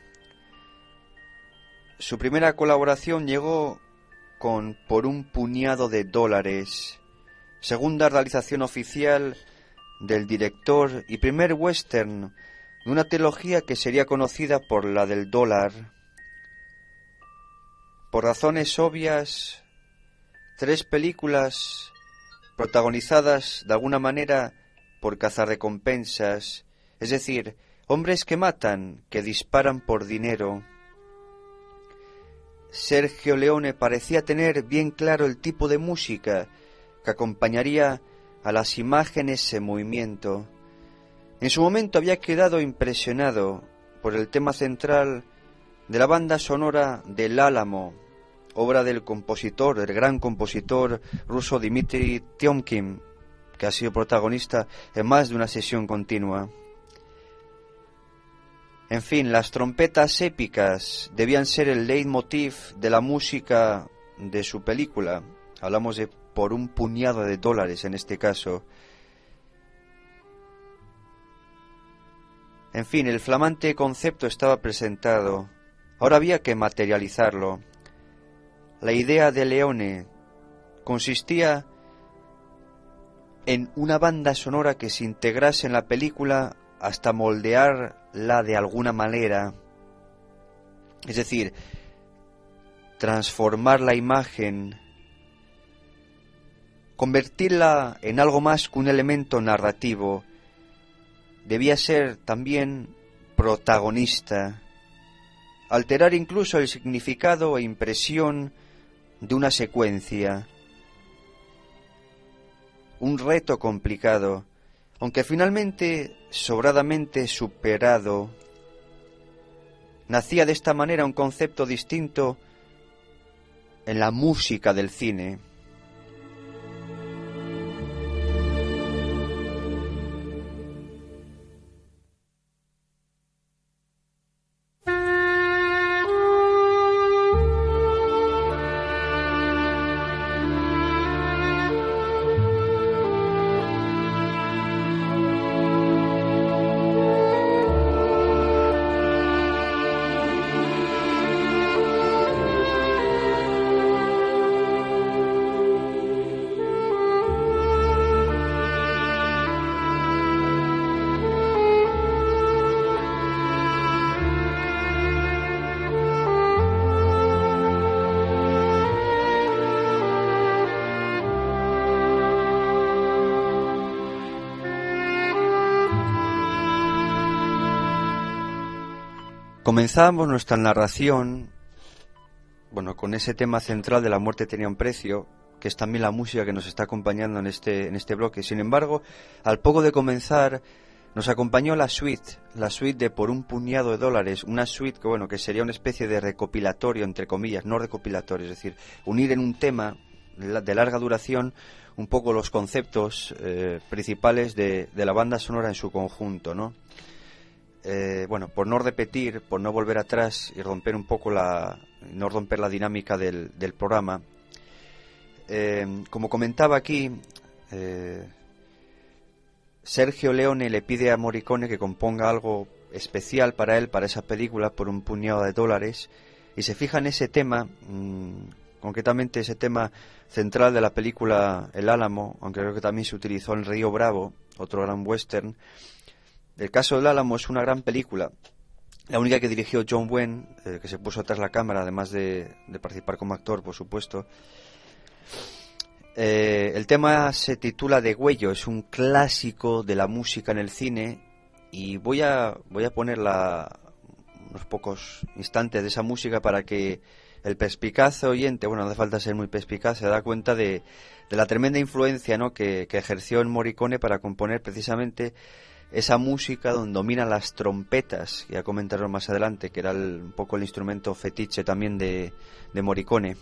A: Su primera colaboración llegó con Por un puñado de dólares, segunda realización oficial del director y primer western de una trilogía que sería conocida por la del dólar. Por razones obvias, 3 películas protagonizadas de alguna manera por cazarrecompensas, es decir, hombres que matan, que disparan por dinero. Sergio Leone parecía tener bien claro el tipo de música que acompañaría a las imágenes en movimiento. En su momento había quedado impresionado por el tema central de la banda sonora del Álamo, obra del compositor, del gran compositor ruso Dmitri Tiomkin, que ha sido protagonista en más de una sesión continua. En fin, las trompetas épicas debían ser el leitmotiv de la música de su película. Hablamos de Por un puñado de dólares en este caso. En fin, el flamante concepto estaba presentado. Ahora había que materializarlo. La idea de Leone consistía en una banda sonora que se integrase en la película hasta moldearla de alguna manera. Es decir, transformar la imagen, convertirla en algo más que un elemento narrativo. Debía ser también protagonista, alterar incluso el significado e impresión de una secuencia. Un reto complicado, aunque finalmente sobradamente superado. Nacía de esta manera un concepto distinto en la música del cine. Comenzamos nuestra narración, bueno, con ese tema central de la muerte tenía un precio, que es también la música que nos está acompañando en este bloque. Sin embargo, al poco de comenzar, nos acompañó la suite de Por un puñado de dólares, una suite que, bueno, que sería una especie de recopilatorio, entre comillas, no recopilatorio, es decir, unir en un tema de larga duración un poco los conceptos principales de la banda sonora en su conjunto, ¿no? Bueno, por no repetir, por no volver atrás y romper un poco no romper la dinámica del programa, como comentaba aquí, Sergio Leone le pide a Morricone que componga algo especial para él, para esa película, por un puñado de dólares, y se fija en ese tema, concretamente ese tema central de la película El Álamo, aunque creo que también se utilizó en Río Bravo, otro gran western. El caso del Álamo es una gran película, la única que dirigió John Wayne, que se puso tras la cámara, además de participar como actor, por supuesto. El tema se titula Degüello, es un clásico de la música en el cine, y voy a poner unos pocos instantes de esa música para que el perspicaz oyente, bueno, no hace falta ser muy perspicaz, se da cuenta de la tremenda influencia, ¿no?, que ejerció en Morricone para componer precisamente esa música donde dominan las trompetas, que ya comentaré más adelante, que era un poco el instrumento fetiche también de Morricone.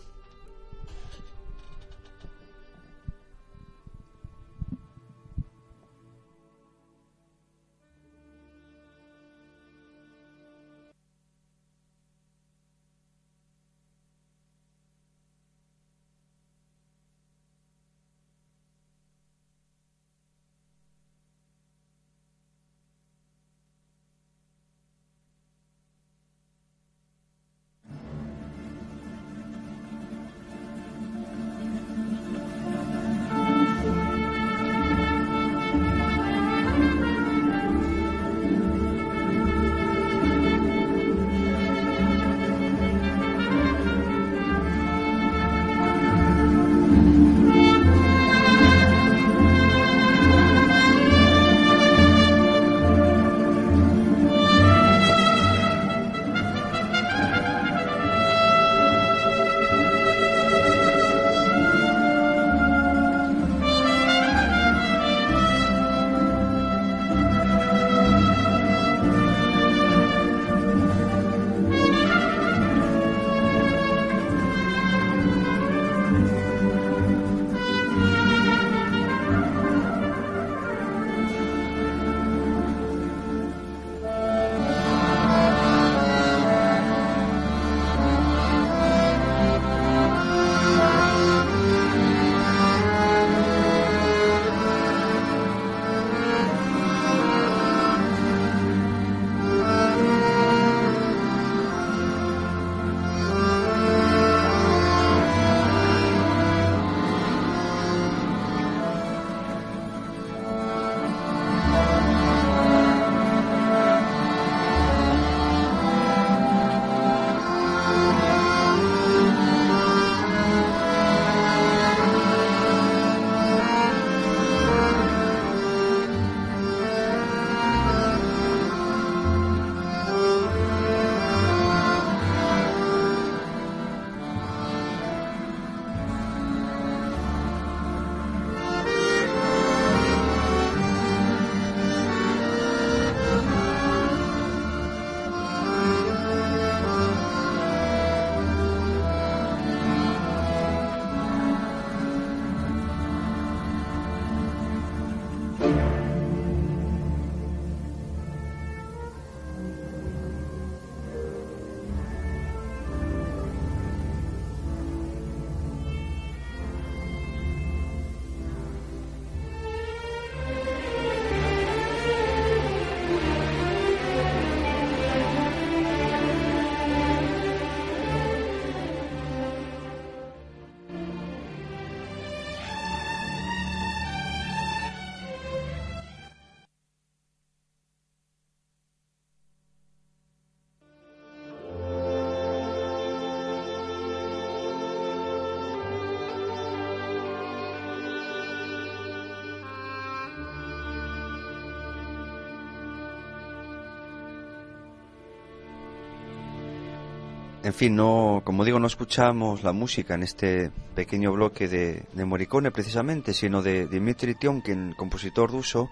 A: En fin, no, como digo, no escuchamos la música en este pequeño bloque de Morricone precisamente, sino de Dmitri Tiomkin, compositor ruso,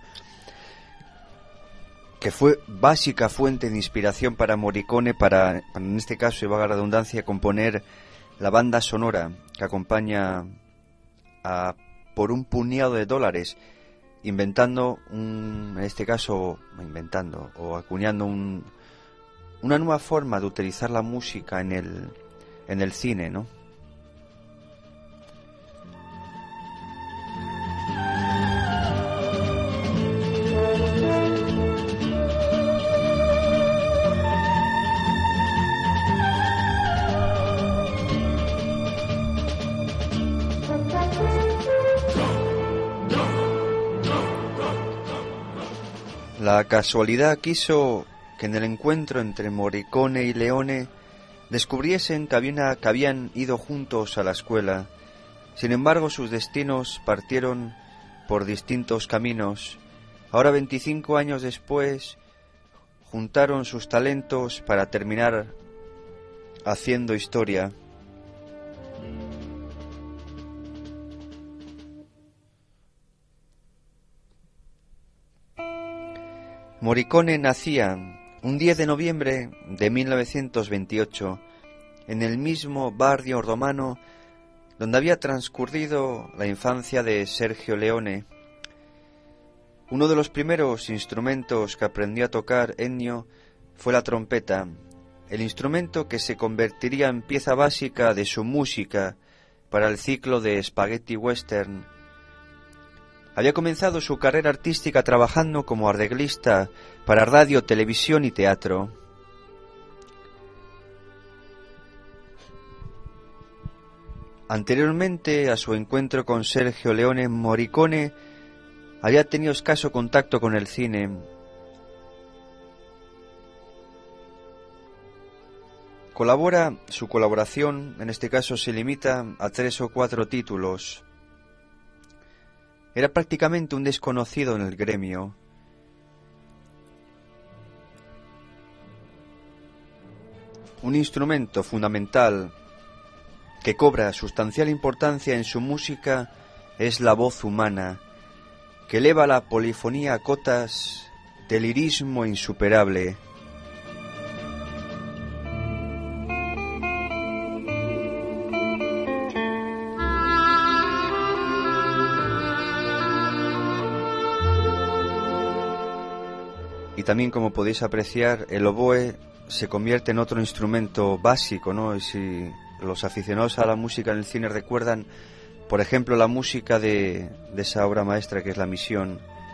A: que fue básica fuente de inspiración para Morricone para en este caso, y valga la redundancia, componer la banda sonora que acompaña a Por un puñado de dólares, inventando en este caso, inventando o acuñando una nueva forma de utilizar la música en el cine, ¿no? La casualidad quiso que en el encuentro entre Morricone y Leone descubriesen que habían ido juntos a la escuela. Sin embargo, sus destinos partieron por distintos caminos. Ahora, 25 años después, juntaron sus talentos para terminar haciendo historia. Morricone nacía un 10 de noviembre de 1928 en el mismo barrio romano donde había transcurrido la infancia de Sergio Leone. Uno de los primeros instrumentos que aprendió a tocar Ennio fue la trompeta, el instrumento que se convertiría en pieza básica de su música para el ciclo de Spaghetti Western. Había comenzado su carrera artística trabajando como arreglista para radio, televisión y teatro. Anteriormente a su encuentro con Sergio Leone, Morricone había tenido escaso contacto con el cine. Su colaboración, en este caso, se limita a 3 o 4 títulos. Era prácticamente un desconocido en el gremio. Un instrumento fundamental que cobra sustancial importancia en su música es la voz humana, que eleva la polifonía a cotas de lirismo insuperable. Y también, como podéis apreciar, el oboe se convierte en otro instrumento básico, ¿no? Y si los aficionados a la música en el cine recuerdan, por ejemplo, la música de esa obra maestra que es La Misión.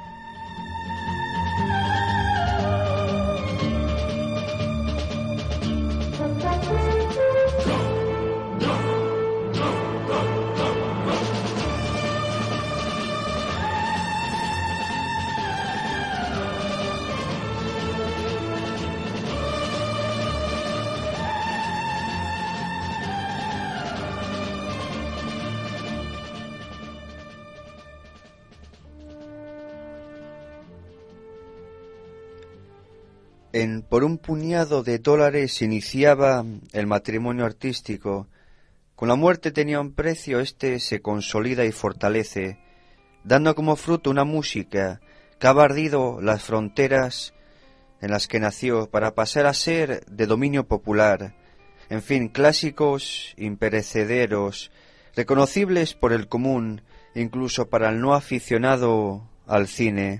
A: Por un puñado de dólares iniciaba el matrimonio artístico. Con la muerte tenía un precio, este se consolida y fortalece, dando como fruto una música que ha barrido las fronteras en las que nació para pasar a ser de dominio popular. En fin, clásicos imperecederos, reconocibles por el común, incluso para el no aficionado al cine.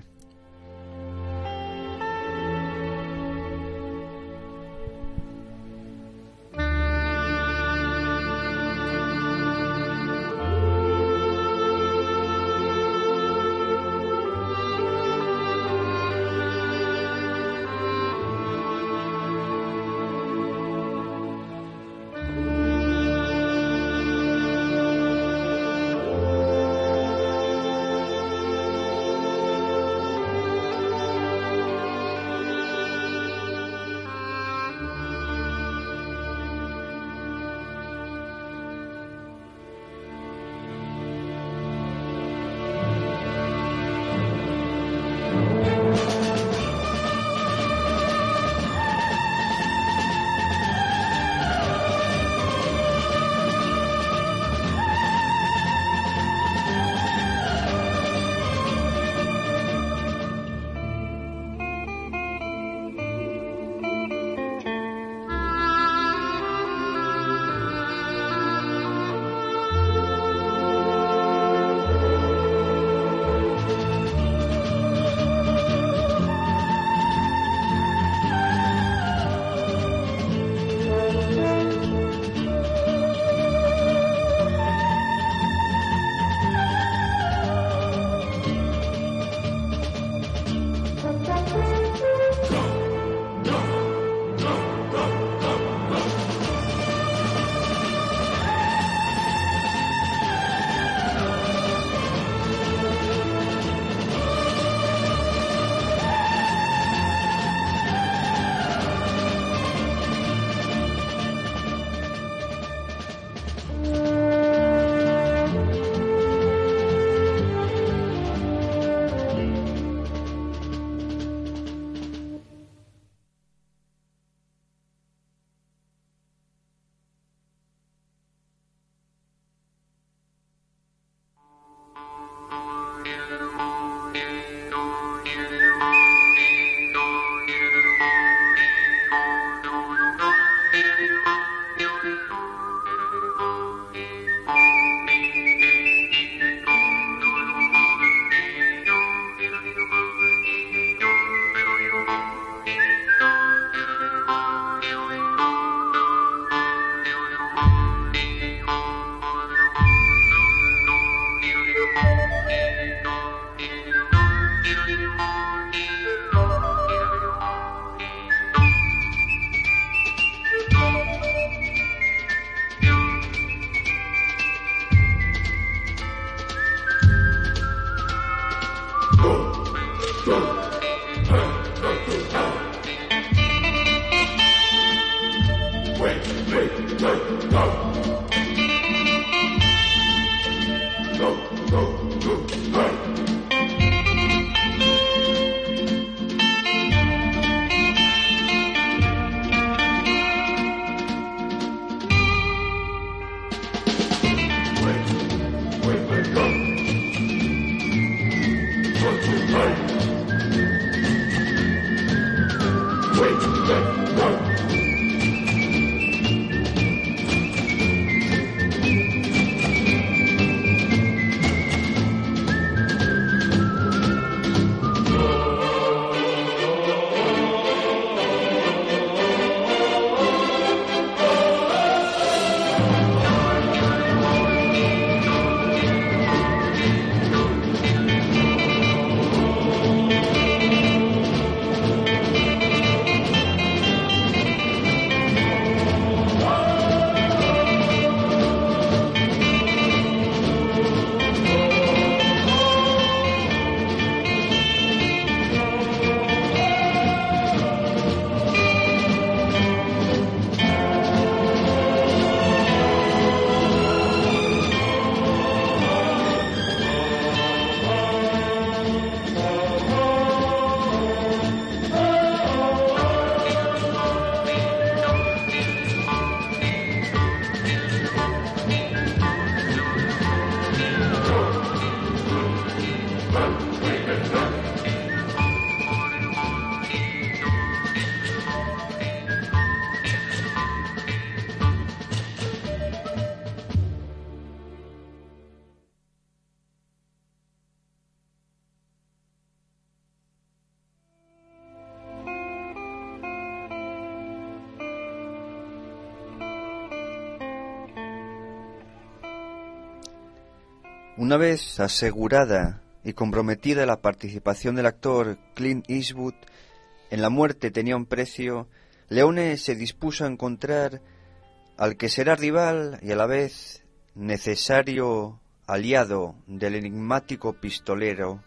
A: Una vez asegurada y comprometida la participación del actor Clint Eastwood en La muerte tenía un precio, Leone se dispuso a encontrar al que será rival y a la vez necesario aliado del enigmático pistolero.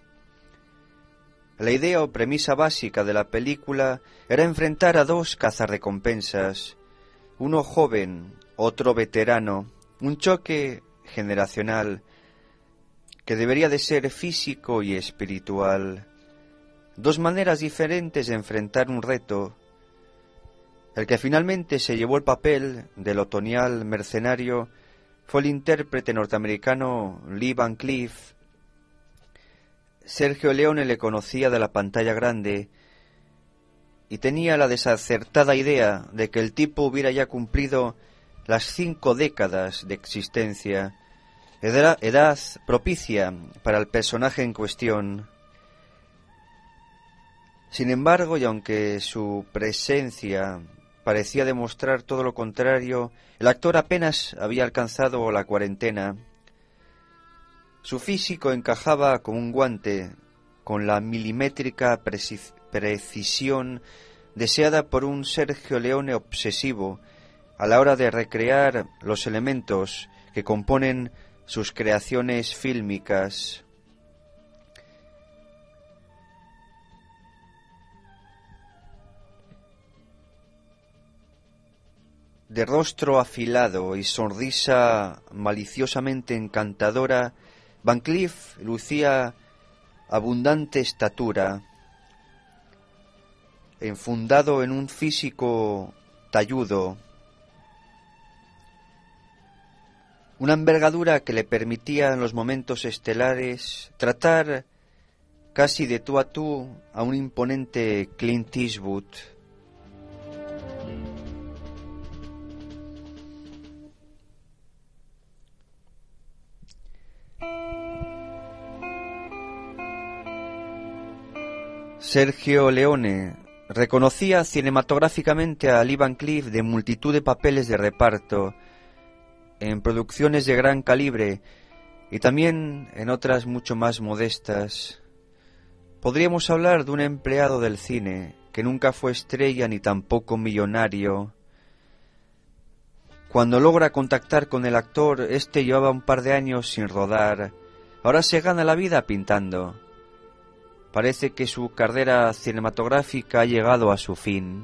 A: La idea o premisa básica de la película era enfrentar a dos cazarrecompensas, uno joven, otro veterano, un choque generacional que debería de ser físico y espiritual, dos maneras diferentes de enfrentar un reto. El que finalmente se llevó el papel del otoñal mercenario fue el intérprete norteamericano Lee Van Cleef. Sergio Leone le conocía de la pantalla grande y tenía la desacertada idea de que el tipo hubiera ya cumplido las 5 décadas de existencia, edad propicia para el personaje en cuestión. Sin embargo, y aunque su presencia parecía demostrar todo lo contrario, el actor apenas había alcanzado la cuarentena. Su físico encajaba como un guante con la milimétrica precisión deseada por un Sergio Leone obsesivo a la hora de recrear los elementos que componen sus creaciones fílmicas. De rostro afilado y sonrisa maliciosamente encantadora, Van Cleef lucía abundante estatura, enfundado en un físico talludo, una envergadura que le permitía en los momentos estelares tratar casi de tú a tú a un imponente Clint Eastwood. Sergio Leone reconocía cinematográficamente a Lee Van Cleef de multitud de papeles de reparto, en producciones de gran calibre y también en otras mucho más modestas. Podríamos hablar de un empleado del cine que nunca fue estrella ni tampoco millonario. Cuando logra contactar con el actor, este llevaba un par de años sin rodar. Ahora se gana la vida pintando. Parece que su carrera cinematográfica ha llegado a su fin.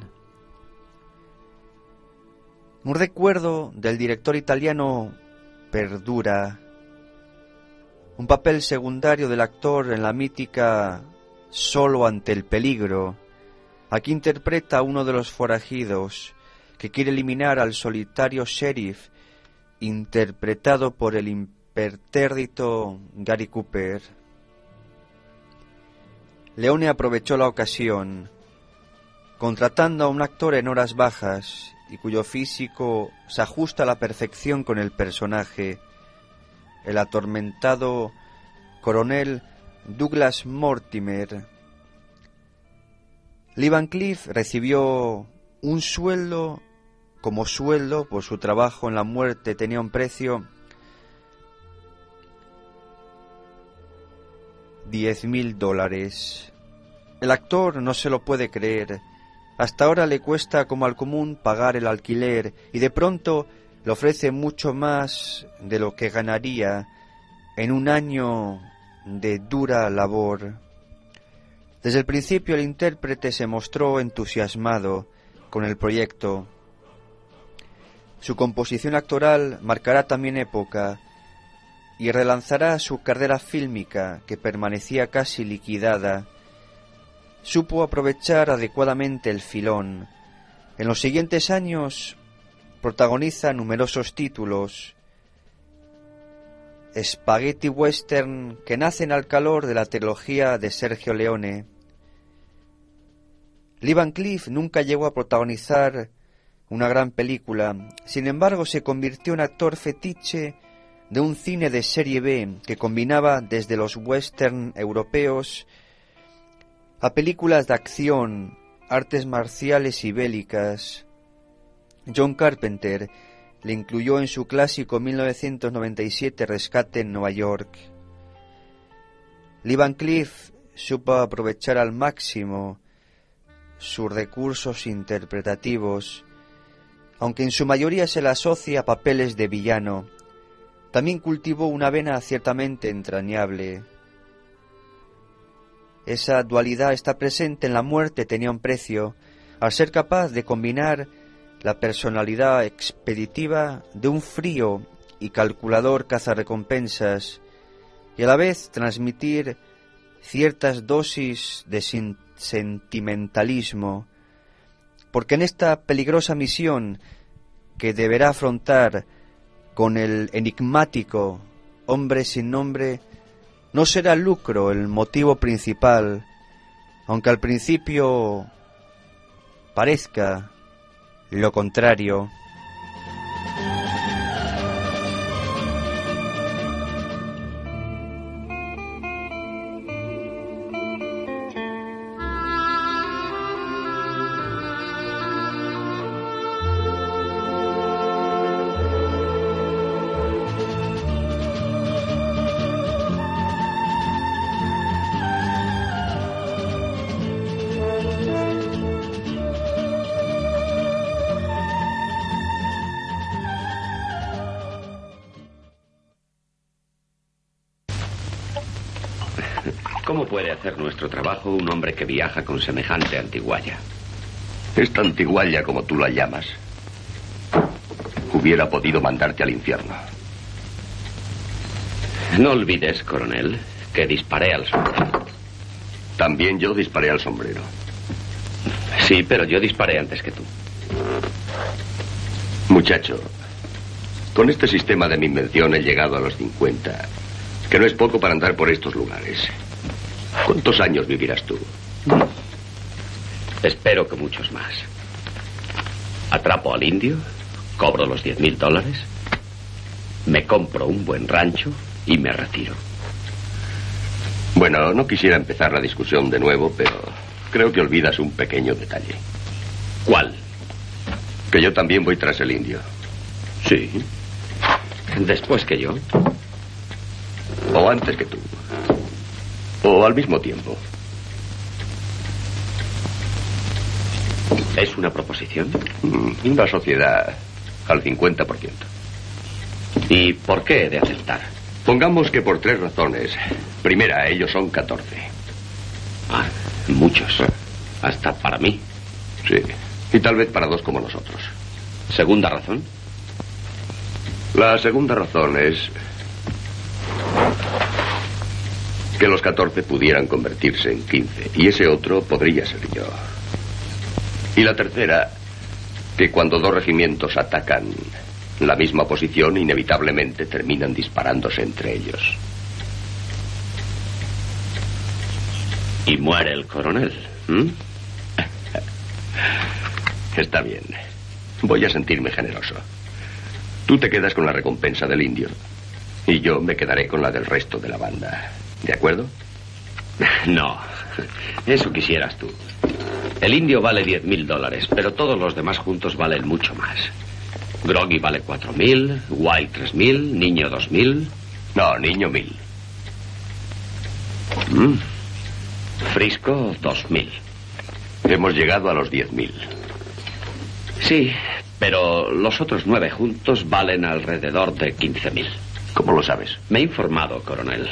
A: Un recuerdo del director italiano perdura. Un papel secundario del actor en la mítica Solo ante el peligro. Aquí interpreta a uno de los forajidos que quiere eliminar al solitario sheriff, interpretado por el impertérrito Gary Cooper. Leone aprovechó la ocasión. contratando a un actor en horas bajas y cuyo físico se ajusta a la perfección con el personaje, el atormentado coronel Douglas Mortimer. Lee Van Cleef recibió un sueldo como sueldo por su trabajo en La muerte tenía un precio, $10,000. El actor no se lo puede creer. Hasta ahora le cuesta como al común pagar el alquiler y de pronto le ofrece mucho más de lo que ganaría en un año de dura labor. Desde el principio el intérprete se mostró entusiasmado con el proyecto. Su composición actoral marcará también época y relanzará su carrera fílmica, que permanecía casi liquidada. Supo aprovechar adecuadamente el filón. En los siguientes años protagoniza numerosos títulos, spaghetti western que nacen al calor de la trilogía de Sergio Leone. Lee Van Cleef nunca llegó a protagonizar una gran película, sin embargo se convirtió en actor fetiche de un cine de serie B que combinaba desde los western europeos a películas de acción, artes marciales y bélicas. John Carpenter le incluyó en su clásico 1997 Rescate en Nueva York. Lee Van Cleef supo aprovechar al máximo sus recursos interpretativos, aunque en su mayoría se le asocia a papeles de villano. También cultivó una vena ciertamente entrañable. Esa dualidad está presente en La muerte tenía un precio, al ser capaz de combinar la personalidad expeditiva de un frío y calculador cazarrecompensas y a la vez transmitir ciertas dosis de sentimentalismo, porque en esta peligrosa misión que deberá afrontar con el enigmático hombre sin nombre, no será el lucro el motivo principal, aunque al principio parezca lo contrario.
B: ¿Cómo puede hacer nuestro trabajo un hombre que viaja con semejante antigualla?
C: Esta antigualla, como tú la llamas, hubiera podido mandarte al infierno.
B: No olvides, coronel, que disparé al sombrero.
C: También yo disparé al sombrero.
B: Sí, pero yo disparé antes que tú.
C: Muchacho, con este sistema de mi invención he llegado a los 50, que no es poco para andar por estos lugares. ¿Cuántos años vivirás tú?
B: Espero que muchos más. Atrapo al indio, cobro los $10,000, me compro un buen rancho y me retiro.
C: Bueno, no quisiera empezar la discusión de nuevo, pero creo que olvidas un pequeño detalle.
B: ¿Cuál?
C: Que yo también voy tras el indio.
B: Sí. ¿Después que yo?
C: O antes que tú. O al mismo tiempo.
B: ¿Es una proposición?
C: Una sociedad al 50%.
B: ¿Y por qué he de aceptar?
C: Pongamos que por 3 razones. Primera, ellos son 14.
B: Ah, muchos. Hasta para mí.
C: Sí. Y tal vez para 2 como nosotros.
B: ¿Segunda razón?
C: La segunda razón es que los 14 pudieran convertirse en 15. Y ese otro podría ser yo. Y la tercera, que cuando 2 regimientos atacan la misma posición, inevitablemente terminan disparándose entre ellos.
B: Y muere el coronel.
C: Está bien. Voy a sentirme generoso. Tú te quedas con la recompensa del indio y yo me quedaré con la del resto de la banda. ¿De acuerdo?
B: No, eso quisieras tú. El indio vale $10.000, pero todos los demás juntos valen mucho más. Groggy vale 4.000, Wild 3.000, Niño 2.000.
C: No, Niño 1.000.
B: Frisco 2.000.
C: Hemos llegado a los 10.000.
B: Sí, pero los otros 9 juntos valen alrededor de 15.000.
C: ¿Cómo lo sabes?
B: Me he informado, coronel.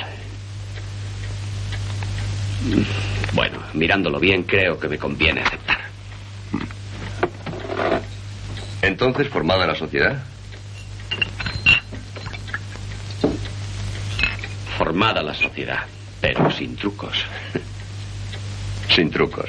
B: Bueno, mirándolo bien, creo que me conviene aceptar.
C: Entonces, ¿formada la sociedad?
B: Formada la sociedad, pero sin trucos.
C: Sin trucos.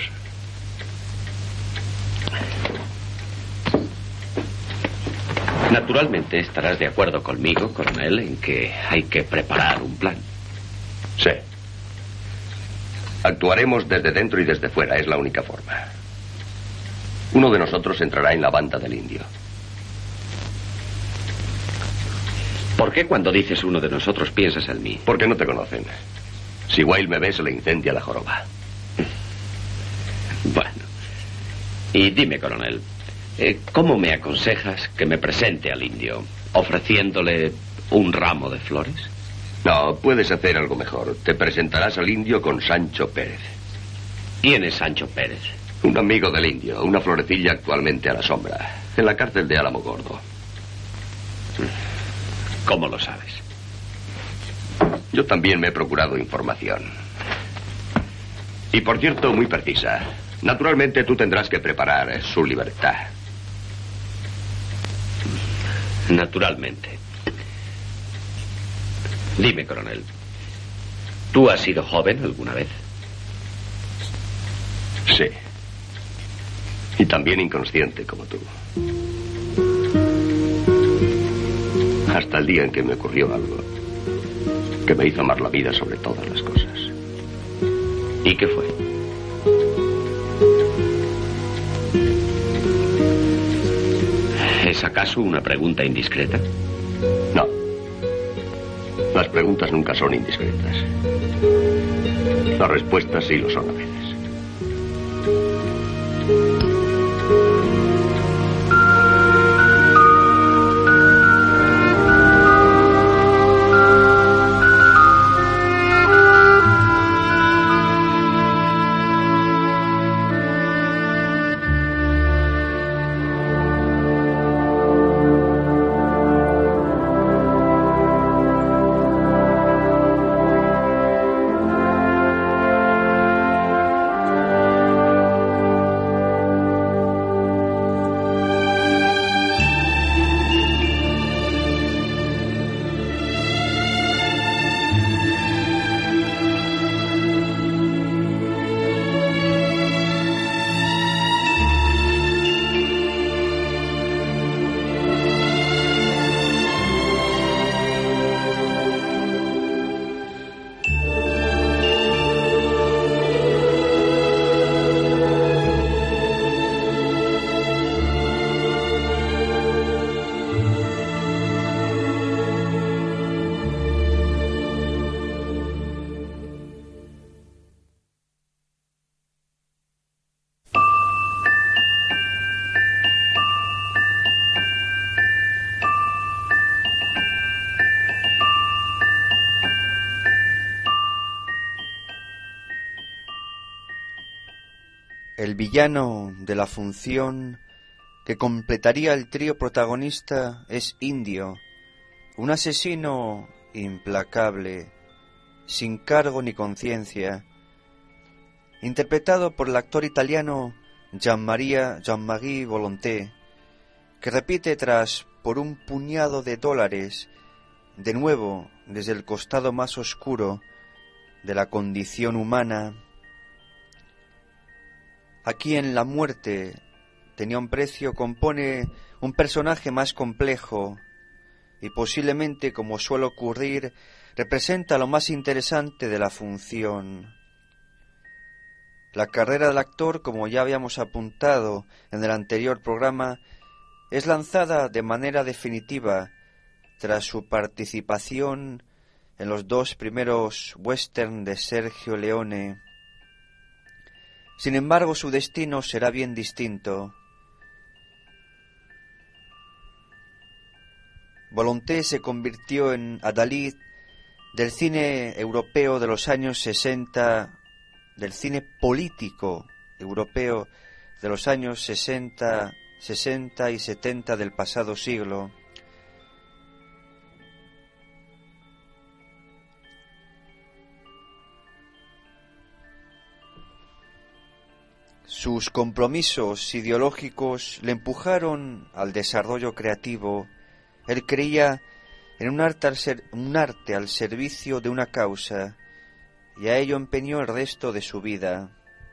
B: Naturalmente estarás de acuerdo conmigo, coronel, en que hay que preparar un plan.
C: Sí. Actuaremos desde dentro y desde fuera, es la única forma. Uno de nosotros entrará en la banda del indio.
B: ¿Por qué cuando dices uno de nosotros piensas en mí?
C: Porque no te conocen. Si Wild me ve, se le incendia la joroba.
B: Bueno. Y dime, coronel, ¿cómo me aconsejas que me presente al indio? ¿Ofreciéndole un ramo de flores?
C: No, puedes hacer algo mejor. Te presentarás al indio con Sancho Pérez.
B: ¿Quién es Sancho Pérez?
C: Un amigo del indio, una florecilla actualmente a la sombra, en la cárcel de Álamo Gordo.
B: ¿Cómo lo sabes?
C: Yo también me he procurado información. Y por cierto, muy precisa. Naturalmente tú tendrás que preparar su libertad.
B: Naturalmente. Dime, coronel, ¿tú has sido joven alguna vez?
C: Sí. Y también inconsciente como tú. Hasta el día en que me ocurrió algo que me hizo amar la vida sobre todas las cosas.
B: ¿Y qué fue? ¿Es acaso una pregunta indiscreta?
C: No. Las preguntas nunca son indiscretas. Las respuestas sí lo son a veces.
A: El villano de la función que completaría el trío protagonista es Indio, un asesino implacable, sin cargo ni conciencia, interpretado por el actor italiano Jean-Marie Volonté, que repite por un puñado de dólares, de nuevo desde el costado más oscuro de la condición humana. Aquí en la muerte tenía un precio, compone un personaje más complejo y posiblemente, como suele ocurrir, representa lo más interesante de la función. La carrera del actor, como ya habíamos apuntado en el anterior programa, es lanzada de manera definitiva tras su participación en los 2 primeros western de Sergio Leone. Sin embargo, su destino será bien distinto. Volonté se convirtió en adalid del cine europeo de los años 60, del cine político europeo de los años 60 y 70 del pasado siglo. Sus compromisos ideológicos le empujaron al desarrollo creativo. Él creía en un arte al servicio de una causa, y a ello empeñó el resto de su vida.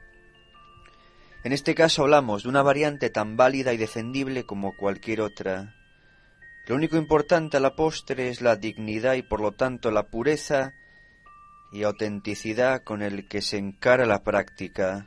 A: En este caso hablamos de una variante tan válida y defendible como cualquier otra. Lo único importante a la postre es la dignidad y por lo tanto la pureza y autenticidad con el que se encara la práctica.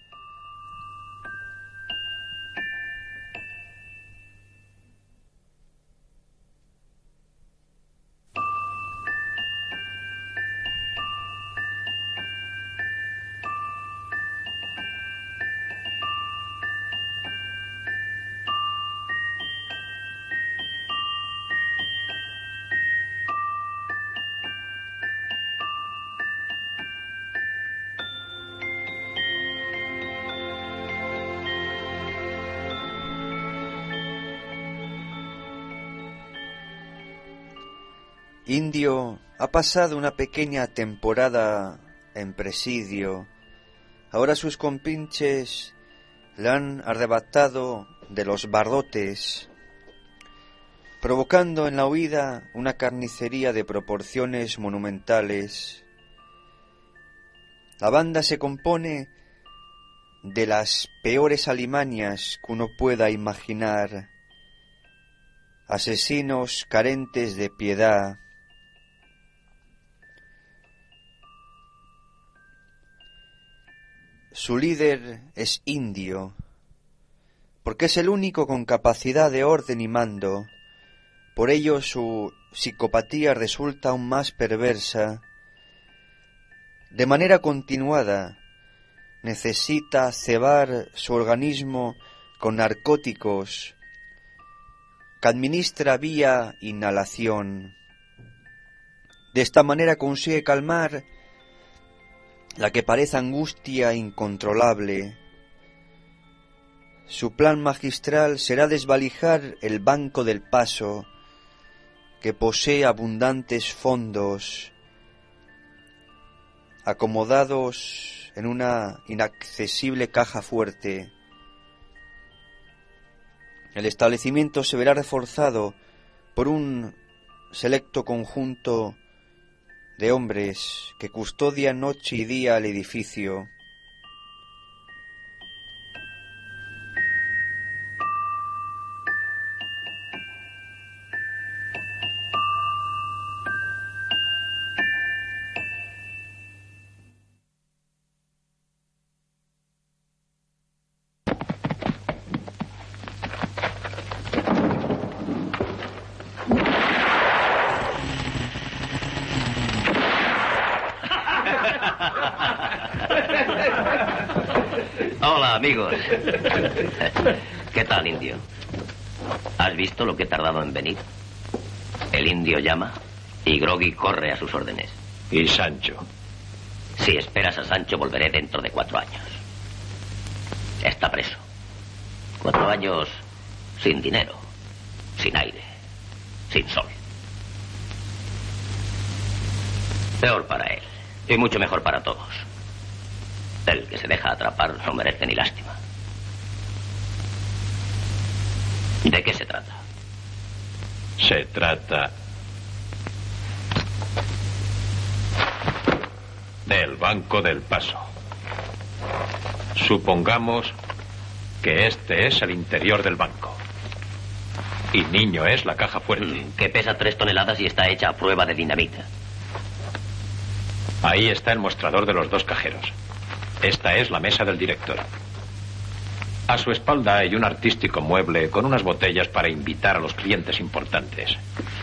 A: Indio ha pasado una pequeña temporada en presidio. Ahora sus compinches le han arrebatado de los barrotes, provocando en la huida una carnicería de proporciones monumentales. La banda se compone de las peores alimañas que uno pueda imaginar, asesinos carentes de piedad. Su líder es Indio, porque es el único con capacidad de orden y mando. Por ello su psicopatía resulta aún más perversa. De manera continuada, necesita cebar su organismo con narcóticos que administra vía inhalación. De esta manera consigue calmar la que parece angustia incontrolable. Su plan magistral será desvalijar el Banco del Paso, que posee abundantes fondos acomodados en una inaccesible caja fuerte. El establecimiento se verá reforzado por un selecto conjunto de hombres que custodian noche y día el edificio.
D: Hola, amigos. ¿Qué tal, Indio? ¿Has visto lo que he tardado en venir? El Indio llama y Groggy corre a sus órdenes.
E: ¿Y Sancho?
D: Si esperas a Sancho, volveré dentro de 4 años. Está preso. 4 años sin dinero, sin aire, sin sol. Peor para él y mucho mejor para todos. El que se deja atrapar no merece ni lástima. ¿De qué se trata?
E: Se trata del Banco del Paso. Supongamos que este es el interior del banco y Niño es la caja fuerte.
D: Que pesa 3 toneladas y está hecha a prueba de dinamita.
E: Ahí está el mostrador de los 2 cajeros. Esta es la mesa del director. A su espalda hay un artístico mueble con unas botellas para invitar a los clientes importantes.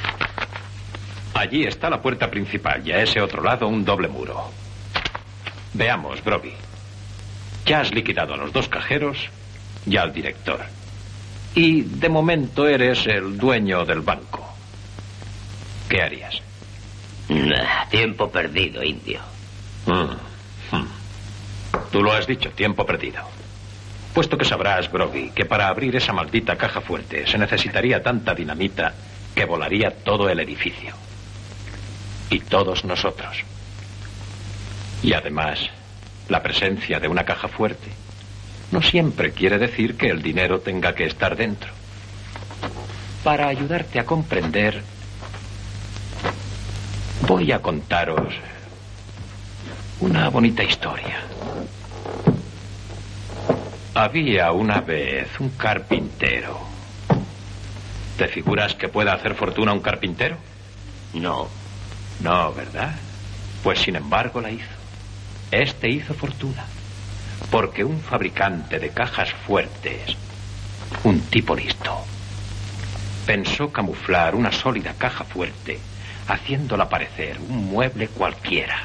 E: Allí está la puerta principal y a ese otro lado un doble muro. Veamos, Groggy. Ya has liquidado a los 2 cajeros y al director. Y de momento eres el dueño del banco. ¿Qué harías?
D: Tiempo perdido, indio.
E: Tú lo has dicho, tiempo perdido. Puesto que sabrás, Groggy, que para abrir esa maldita caja fuerte se necesitaría tanta dinamita que volaría todo el edificio. Y todos nosotros. Y además, la presencia de una caja fuerte no siempre quiere decir que el dinero tenga que estar dentro. Para ayudarte a comprender, voy a contaros una bonita historia. Había una vez un carpintero. ¿Te figuras que pueda hacer fortuna un carpintero?
D: No.
E: No, ¿verdad? Pues sin embargo la hizo. Este hizo fortuna. Porque un fabricante de cajas fuertes, un tipo listo, pensó camuflar una sólida caja fuerte haciéndola parecer un mueble cualquiera.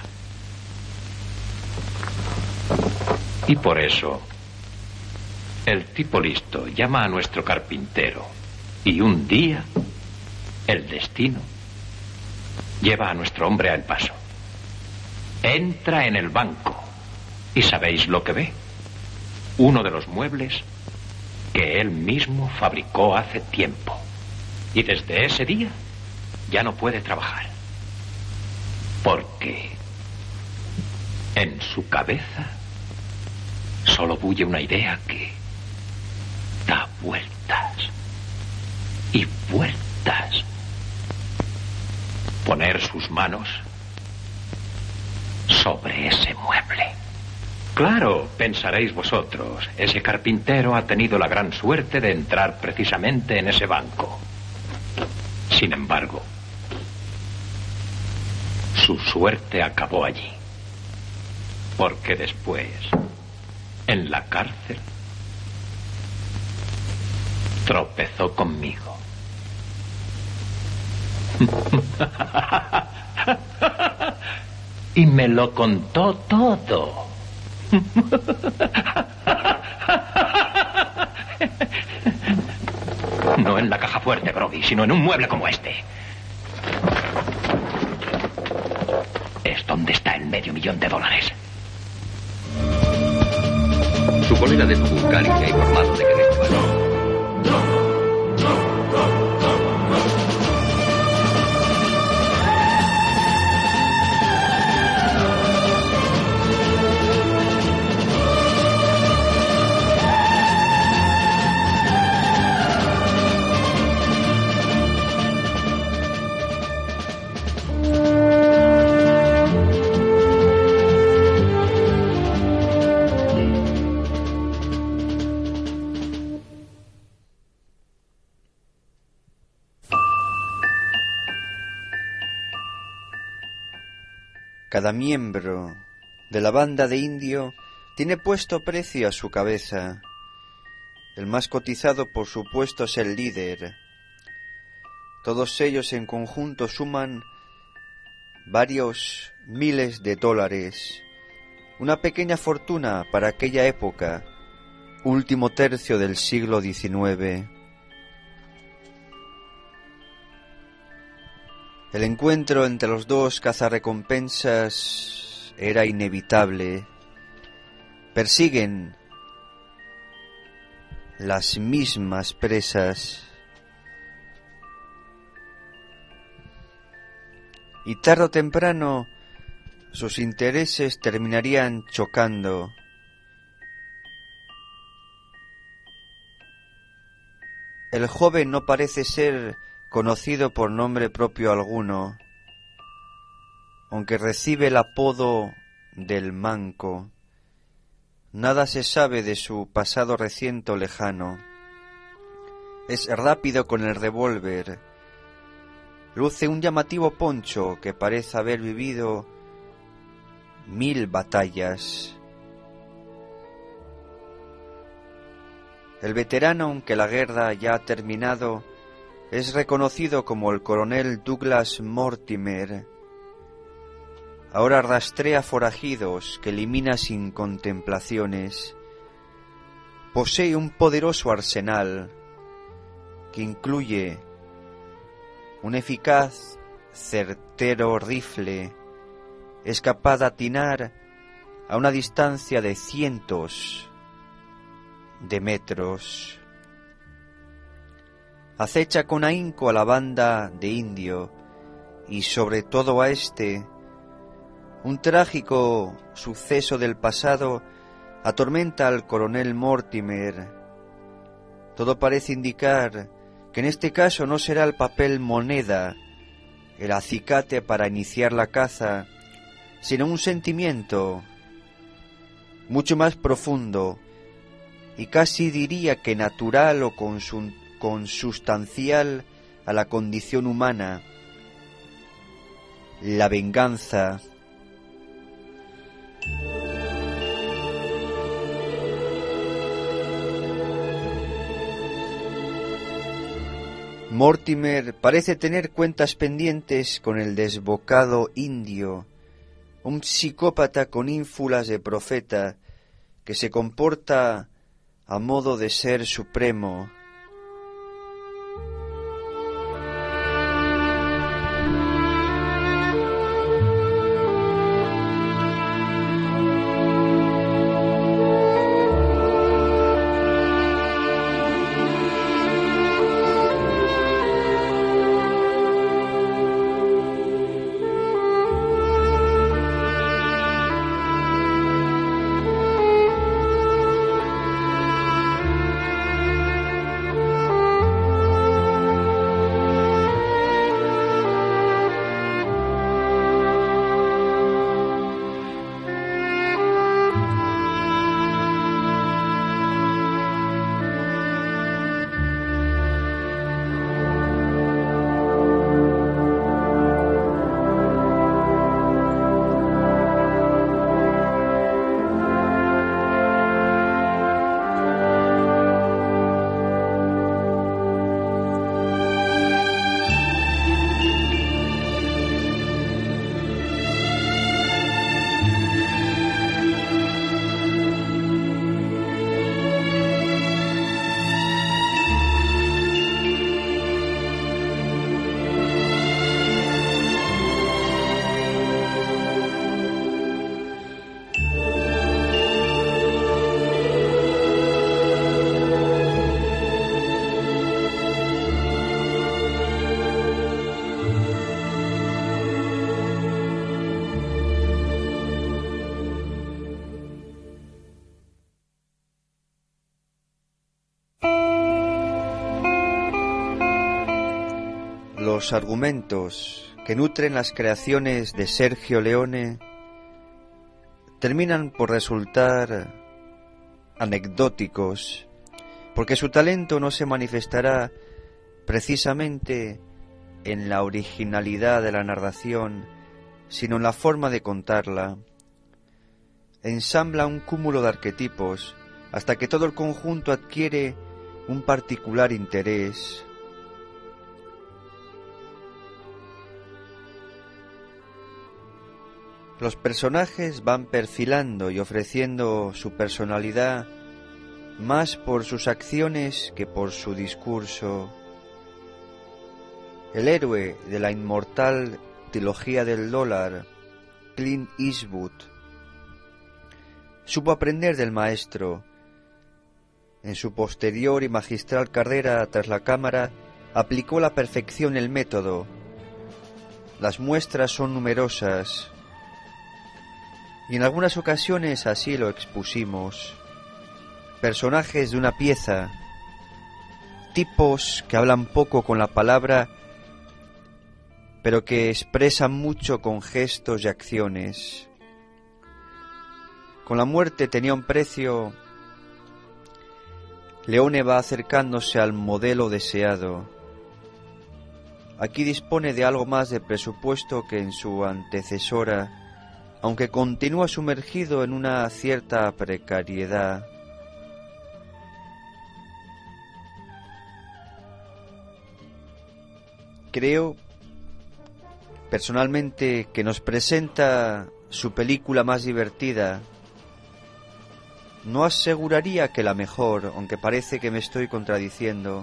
E: Y por eso, el tipo listo llama a nuestro carpintero y un día, el destino lleva a nuestro hombre al paso. Entra en el banco y ¿sabéis lo que ve? Uno de los muebles que él mismo fabricó hace tiempo. Y desde ese día ya no puede trabajar. Porque en su cabeza solo bulle una idea que da vueltas y vueltas. Poner sus manos sobre ese mueble. Claro, pensaréis vosotros, ese carpintero ha tenido la gran suerte de entrar precisamente en ese banco. Sin embargo, su suerte acabó allí. Porque después, en la cárcel, tropezó conmigo. Y me lo contó todo. No en la caja fuerte, Groggy, sino en un mueble como este. Es donde está el $500,000.
C: Su cólera de volcánica y formado de que en este valor.
A: Cada miembro de la banda de indio tiene puesto precio a su cabeza. El más cotizado, por supuesto, es el líder. Todos ellos en conjunto suman varios miles de dólares. Una pequeña fortuna para aquella época, último tercio del siglo XIX. El encuentro entre los dos cazarrecompensas era inevitable. Persiguen las mismas presas. Y tarde o temprano sus intereses terminarían chocando. El joven no parece ser conocido por nombre propio alguno, aunque recibe el apodo del manco. Nada se sabe de su pasado reciente o lejano. Es rápido con el revólver. Luce un llamativo poncho que parece haber vivido 1000 batallas. El veterano, aunque la guerra ya ha terminado, es reconocido como el coronel Douglas Mortimer. Ahora rastrea forajidos que elimina sin contemplaciones. Posee un poderoso arsenal que incluye un eficaz, certero rifle. Es capaz de atinar a una distancia de cientos de metros. Acecha con ahínco a la banda de indio y sobre todo a este. Un trágico suceso del pasado atormenta al coronel Mortimer. Todo parece indicar que en este caso no será el papel moneda, el acicate para iniciar la caza, sino un sentimiento mucho más profundo y casi diría que natural o consustancial a la condición humana, la venganza. Mortimer parece tener cuentas pendientes con el desbocado indio, un psicópata con ínfulas de profeta que se comporta a modo de ser supremo. Los argumentos que nutren las creaciones de Sergio Leone terminan por resultar anecdóticos, porque su talento no se manifestará precisamente en la originalidad de la narración, sino en la forma de contarla. Ensambla un cúmulo de arquetipos hasta que todo el conjunto adquiere un particular interés. Los personajes van perfilando y ofreciendo su personalidad más por sus acciones que por su discurso. El héroe de la inmortal trilogía del dólar, Clint Eastwood, supo aprender del maestro. En su posterior y magistral carrera tras la cámara, aplicó a la perfección el método. Las muestras son numerosas, y en algunas ocasiones así lo expusimos. Personajes de una pieza, tipos que hablan poco con la palabra, pero que expresan mucho con gestos y acciones. Con la muerte tenía un precio. Leone va acercándose al modelo deseado. Aquí dispone de algo más de presupuesto que en su antecesora, aunque continúa sumergido en una cierta precariedad. creo personalmente que nos presenta su película más divertida. No aseguraría que la mejor, aunque parece que me estoy contradiciendo.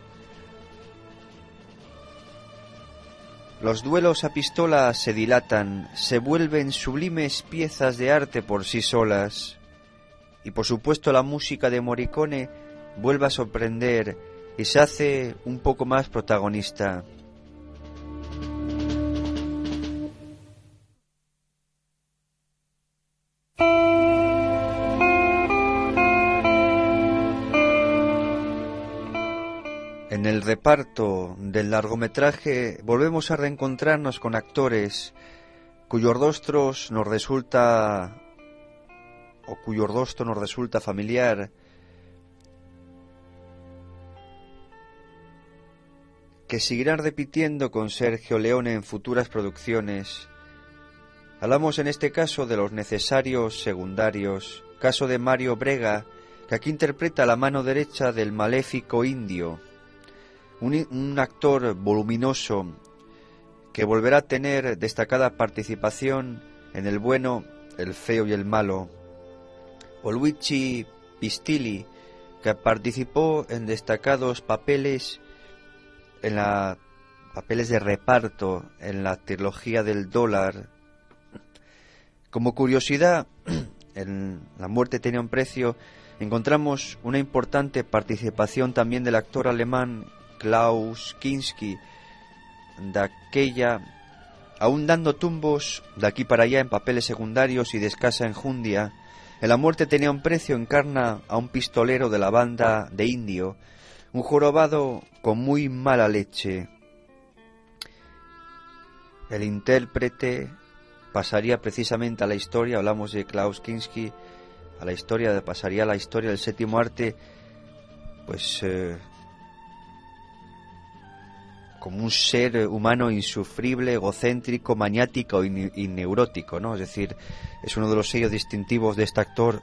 A: Los duelos a pistola se dilatan, se vuelven sublimes piezas de arte por sí solas. Y por supuesto la música de Morricone vuelve a sorprender y se hace un poco más protagonista. En el reparto del largometraje volvemos a reencontrarnos con actores cuyos rostros nos resulta cuyo rostro nos resulta familiar, que seguirán repitiendo con Sergio Leone en futuras producciones. Hablamos en este caso de los necesarios secundarios, caso de Mario Brega, que aquí interpreta la mano derecha del maléfico indio, un actor voluminoso que volverá a tener destacada participación en El bueno, el feo y el malo. O Luigi Pistilli, que participó en destacados papeles papeles de reparto en la trilogía del dólar. Como curiosidad, en La muerte tenía un precio encontramos una importante participación también del actor alemán Klaus Kinski, de aquella, aún dando tumbos de aquí para allá en papeles secundarios y de escasa enjundia. En La muerte tenía un precio encarna a un pistolero de la banda de Indio, un jorobado con muy mala leche. El intérprete pasaría precisamente a la historia, hablamos de Klaus Kinski, pasaría a la historia del séptimo arte, pues como un ser humano insufrible, egocéntrico, maniático y neurótico, ¿no? Es decir, es uno de los sellos distintivos de este actor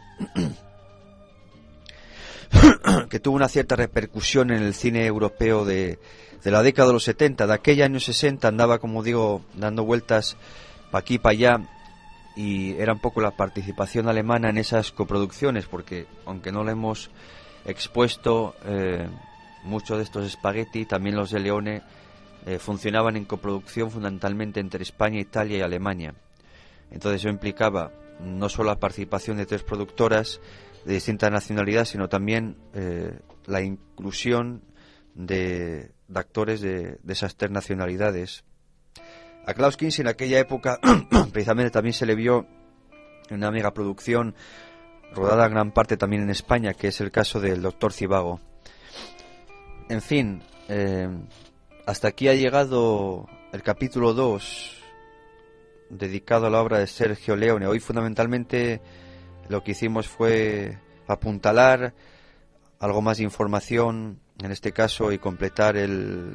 A: que tuvo una cierta repercusión en el cine europeo de la década de los 70, de aquella años 60, andaba, como digo, dando vueltas para aquí y para allá, y era un poco la participación alemana en esas coproducciones, porque aunque no le hemos expuesto, muchos de estos espagueti, también los de Leone, funcionaban en coproducción fundamentalmente entre España, Italia y Alemania. Entonces eso implicaba no solo la participación de tres productoras de distintas nacionalidades, sino también la inclusión de actores de esas tres nacionalidades. A Klaus Kinski en aquella época precisamente también se le vio en una megaproducción rodada en gran parte también en España, que es el caso del Doctor Zhivago. En fin, hasta aquí ha llegado el capítulo 2 dedicado a la obra de Sergio Leone. Hoy fundamentalmente lo que hicimos fue apuntalar algo más de información, en este caso, y completar el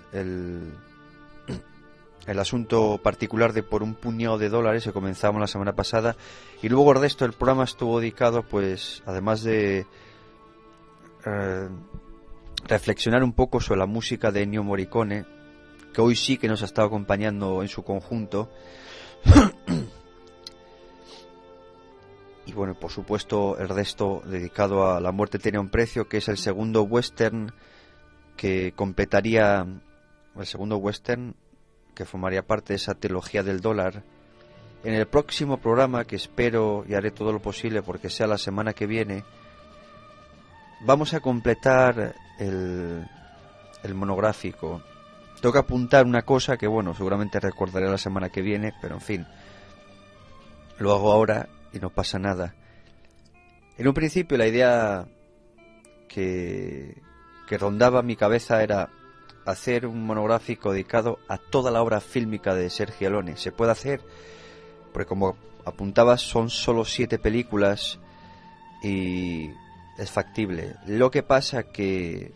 A: asunto particular de Por un puñado de dólares, que comenzamos la semana pasada, y luego el resto del programa estuvo dedicado, pues, además de reflexionar un poco sobre la música de Ennio Morricone, que hoy sí que nos ha estado acompañando en su conjunto. Y bueno, por supuesto, el resto dedicado a La muerte tenía un precio, que es el segundo western que completaría, el segundo western que formaría parte de esa trilogía del dólar. En el próximo programa, que espero y haré todo lo posible porque sea la semana que viene, vamos a completar el monográfico. Tengo que apuntar una cosa que, bueno, seguramente recordaré la semana que viene, pero en fin, lo hago ahora y no pasa nada. En un principio la idea que rondaba mi cabeza era hacer un monográfico dedicado a toda la obra fílmica de Sergio Leone. Se puede hacer, porque como apuntabas son solo 7 películas y es factible. Lo que pasa que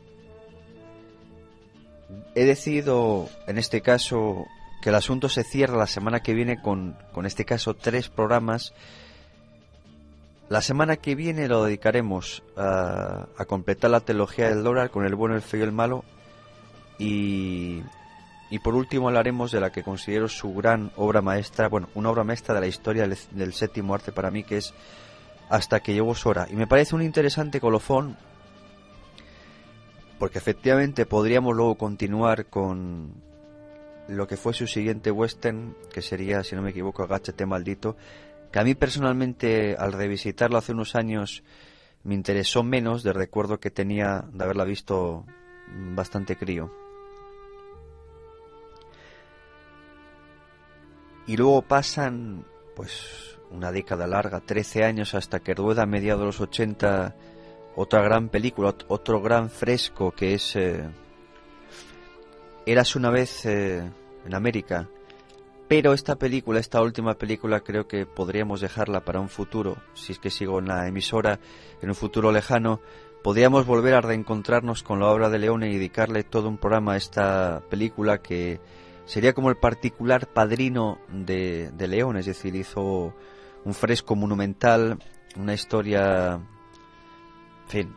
A: he decidido en este caso que el asunto se cierra la semana que viene con este caso 3 programas. La semana que viene lo dedicaremos a completar la trilogía del dólar con El bueno, el feo y el malo, y Y por último hablaremos de la que considero su gran obra maestra, bueno, una obra maestra de la historia del séptimo arte para mí, que es Hasta que llegó su hora. Y me parece un interesante colofón, porque efectivamente podríamos luego continuar con lo que fue su siguiente western, que sería, si no me equivoco, Agáchate maldito, que a mí personalmente, al revisitarlo hace unos años, me interesó menos del recuerdo que tenía de haberla visto bastante crío. Y luego pasan, pues, una década larga, 13 años, hasta que rueda a mediados de los 80 otra gran película, otro gran fresco, que es Érase una vez en América. Pero esta película, esta última película, creo que podríamos dejarla para un futuro, si es que sigo en la emisora, en un futuro lejano. Podríamos volver a reencontrarnos con la obra de Leone y dedicarle todo un programa a esta película, que sería como el particular padrino de Leone, es decir, hizo un fresco monumental, una historia, en fin,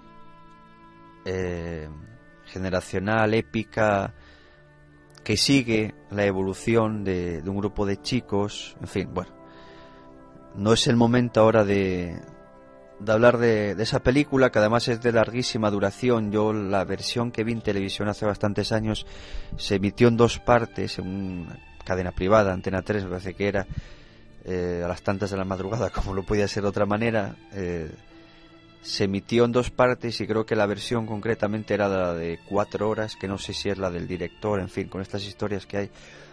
A: generacional, épica, que sigue la evolución de un grupo de chicos. En fin, bueno, no es el momento ahora de hablar de esa película, que además es de larguísima duración. Yo la versión que vi en televisión hace bastantes años se emitió en 2 partes, en una cadena privada, Antena 3 me parece que era, a las tantas de la madrugada, como no podía ser de otra manera. Se emitió en 2 partes y creo que la versión concretamente era la de 4 horas, que no sé si es la del director, en fin, con estas historias que hay.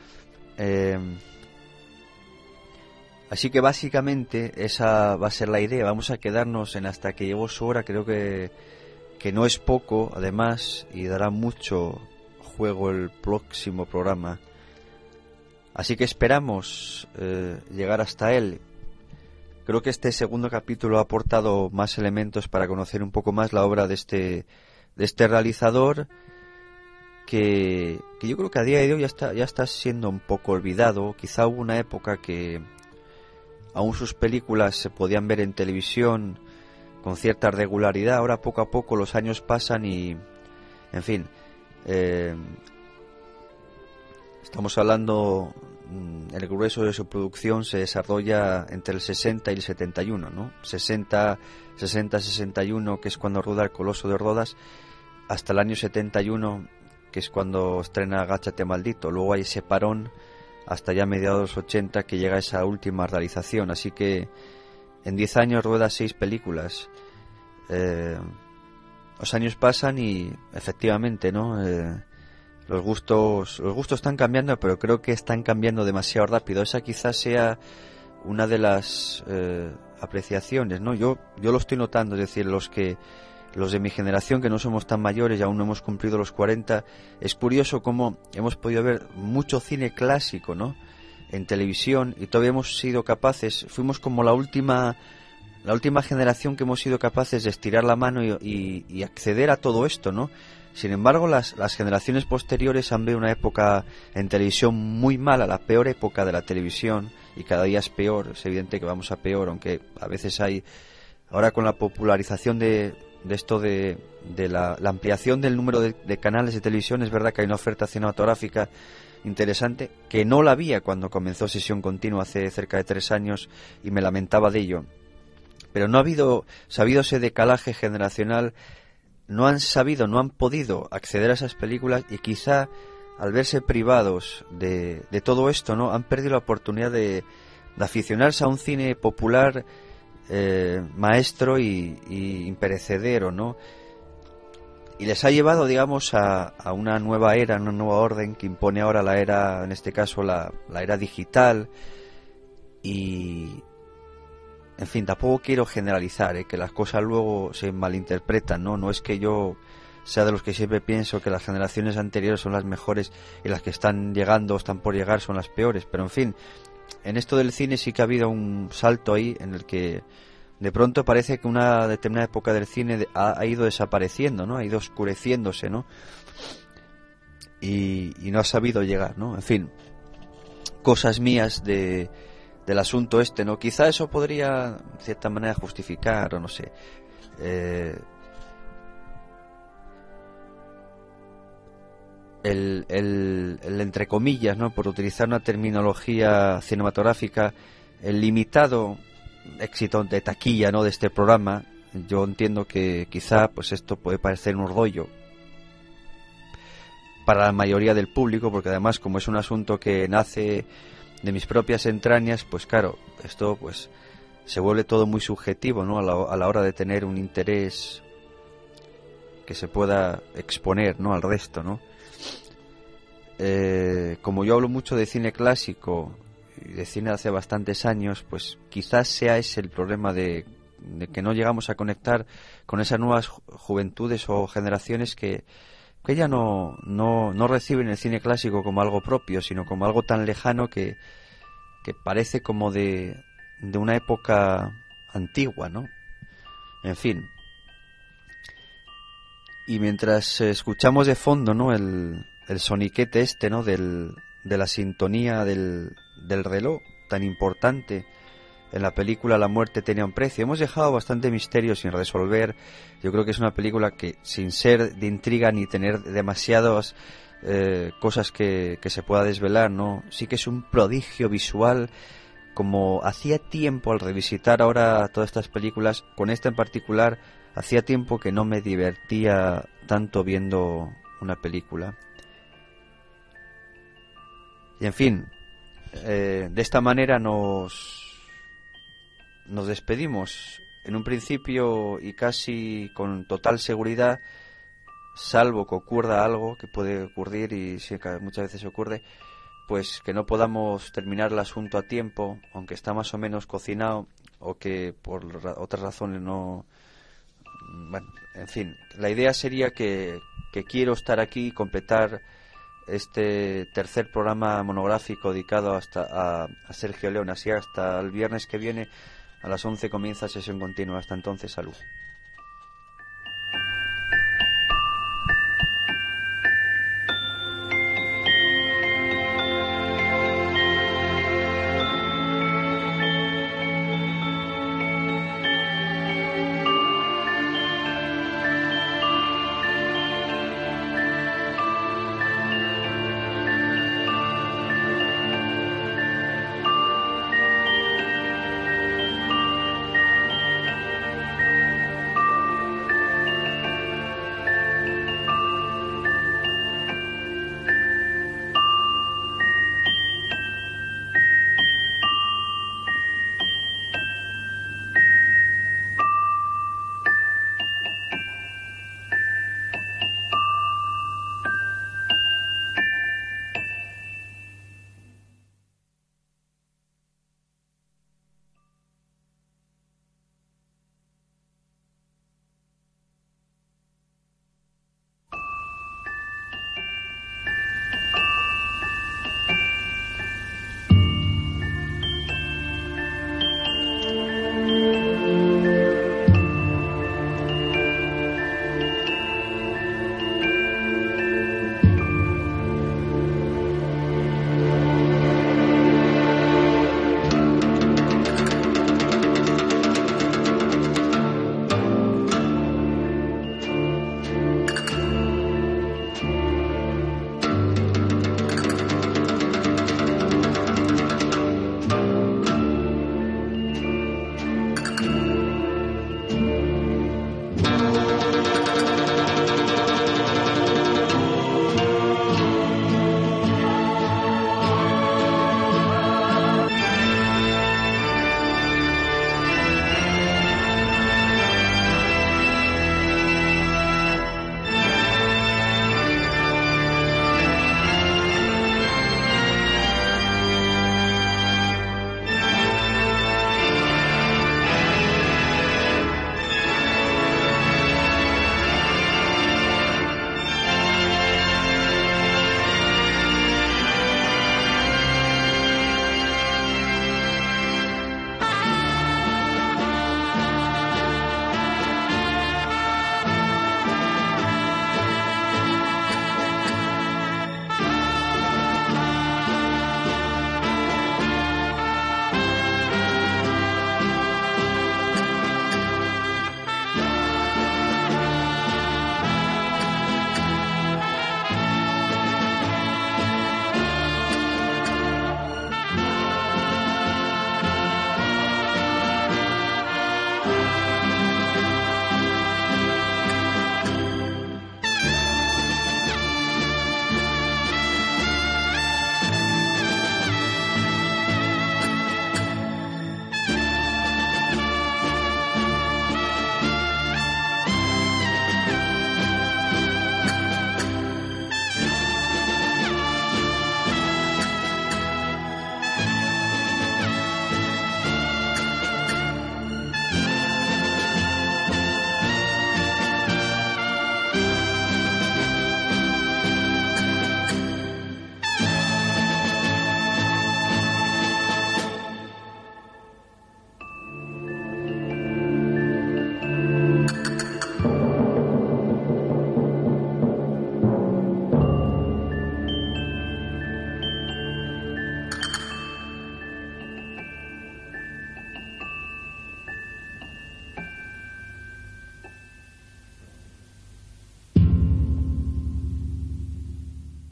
A: Así que básicamente esa va a ser la idea. Vamos a quedarnos en Hasta que llegó su hora. Creo que no es poco, además, y dará mucho juego el próximo programa. Así que esperamos llegar hasta él. Creo que este segundo capítulo ha aportado más elementos para conocer un poco más la obra de este realizador, que yo creo que a día de hoy ya está siendo un poco olvidado. Quizá hubo una época que aún sus películas se podían ver en televisión con cierta regularidad. Ahora poco a poco los años pasan y, en fin, estamos hablando, el grueso de su producción se desarrolla entre el 60 y el 71, ¿no? 60-61, que es cuando rueda El Coloso de Rodas, hasta el año 71, que es cuando estrena Agáchate maldito. Luego hay ese parón hasta ya mediados de los 80, que llega esa última realización. Así que en 10 años rueda 6 películas. Los años pasan y efectivamente, ¿no? Los gustos están cambiando, pero creo que están cambiando demasiado rápido. Esa quizás sea una de las apreciaciones, ¿no? Yo lo estoy notando, es decir, los de mi generación, que no somos tan mayores y aún no hemos cumplido los 40, es curioso cómo hemos podido ver mucho cine clásico, ¿no?, en televisión, y todavía hemos sido capaces, fuimos como la última generación que hemos sido capaces de estirar la mano y acceder a todo esto, ¿no? Sin embargo, las generaciones posteriores han vivido una época en televisión muy mala, la peor época de la televisión, y cada día es peor. Es evidente que vamos a peor, aunque a veces hay, ahora con la popularización de esto de la ampliación del número de canales de televisión, es verdad que hay una oferta cinematográfica interesante, que no la había cuando comenzó Sesión Continua hace cerca de 3 años, y me lamentaba de ello. Pero no ha habido ese decalaje generacional. No han podido acceder a esas películas, y quizá al verse privados de todo esto, ¿no?, han perdido la oportunidad de aficionarse a un cine popular, maestro y imperecedero, ¿no? Y les ha llevado, digamos, a una nueva era, una nueva orden que impone ahora la era, en este caso la era digital. Y, en fin, tampoco quiero generalizar, que las cosas luego se malinterpretan, ¿no? No es que yo sea de los que siempre pienso que las generaciones anteriores son las mejores y las que están llegando o están por llegar son las peores, pero en fin, en esto del cine sí que ha habido un salto ahí en el que de pronto parece que una determinada época del cine ha ido desapareciendo, ¿no? Ha ido oscureciéndose, ¿no? Y no ha sabido llegar, ¿no? En fin, cosas mías del asunto este, ¿no? Quizá eso podría, de cierta manera, justificar, o no sé, el entre comillas, ¿no?, por utilizar una terminología cinematográfica, el limitado éxito de taquilla, ¿no?, de este programa. Yo entiendo que quizá pues esto puede parecer un rollo para la mayoría del público, porque además, como es un asunto que nace de mis propias entrañas, pues claro, esto pues se vuelve todo muy subjetivo, ¿no?, a la hora de tener un interés que se pueda exponer, ¿no?, al resto, ¿no? Como yo hablo mucho de cine clásico y de cine de hace bastantes años, pues quizás sea ese el problema de que no llegamos a conectar con esas nuevas juventudes o generaciones que ya no reciben el cine clásico como algo propio, sino como algo tan lejano que parece como de una época antigua, ¿no? En fin. Y mientras escuchamos de fondo, ¿no?, el soniquete este, ¿no?, de la sintonía del reloj tan importante en la película La muerte tenía un precio, hemos dejado bastante misterio sin resolver. Yo creo que es una película que, sin ser de intriga ni tener demasiadas cosas que se pueda desvelar, ¿no?, sí que es un prodigio visual. Como hacía tiempo, al revisitar ahora todas estas películas, con esta en particular, hacía tiempo que no me divertía tanto viendo una película. Y en fin, de esta manera nos despedimos. En un principio, y casi con total seguridad, salvo que ocurra algo, que puede ocurrir y sí, que muchas veces ocurre, pues que no podamos terminar el asunto a tiempo, aunque está más o menos cocinado, o que por otras razones no... Bueno, en fin, la idea sería que quiero estar aquí y completar este tercer programa monográfico dedicado a Sergio Leone. Así hasta el viernes que viene a las 11 comienza sesión continua. Hasta entonces, salud.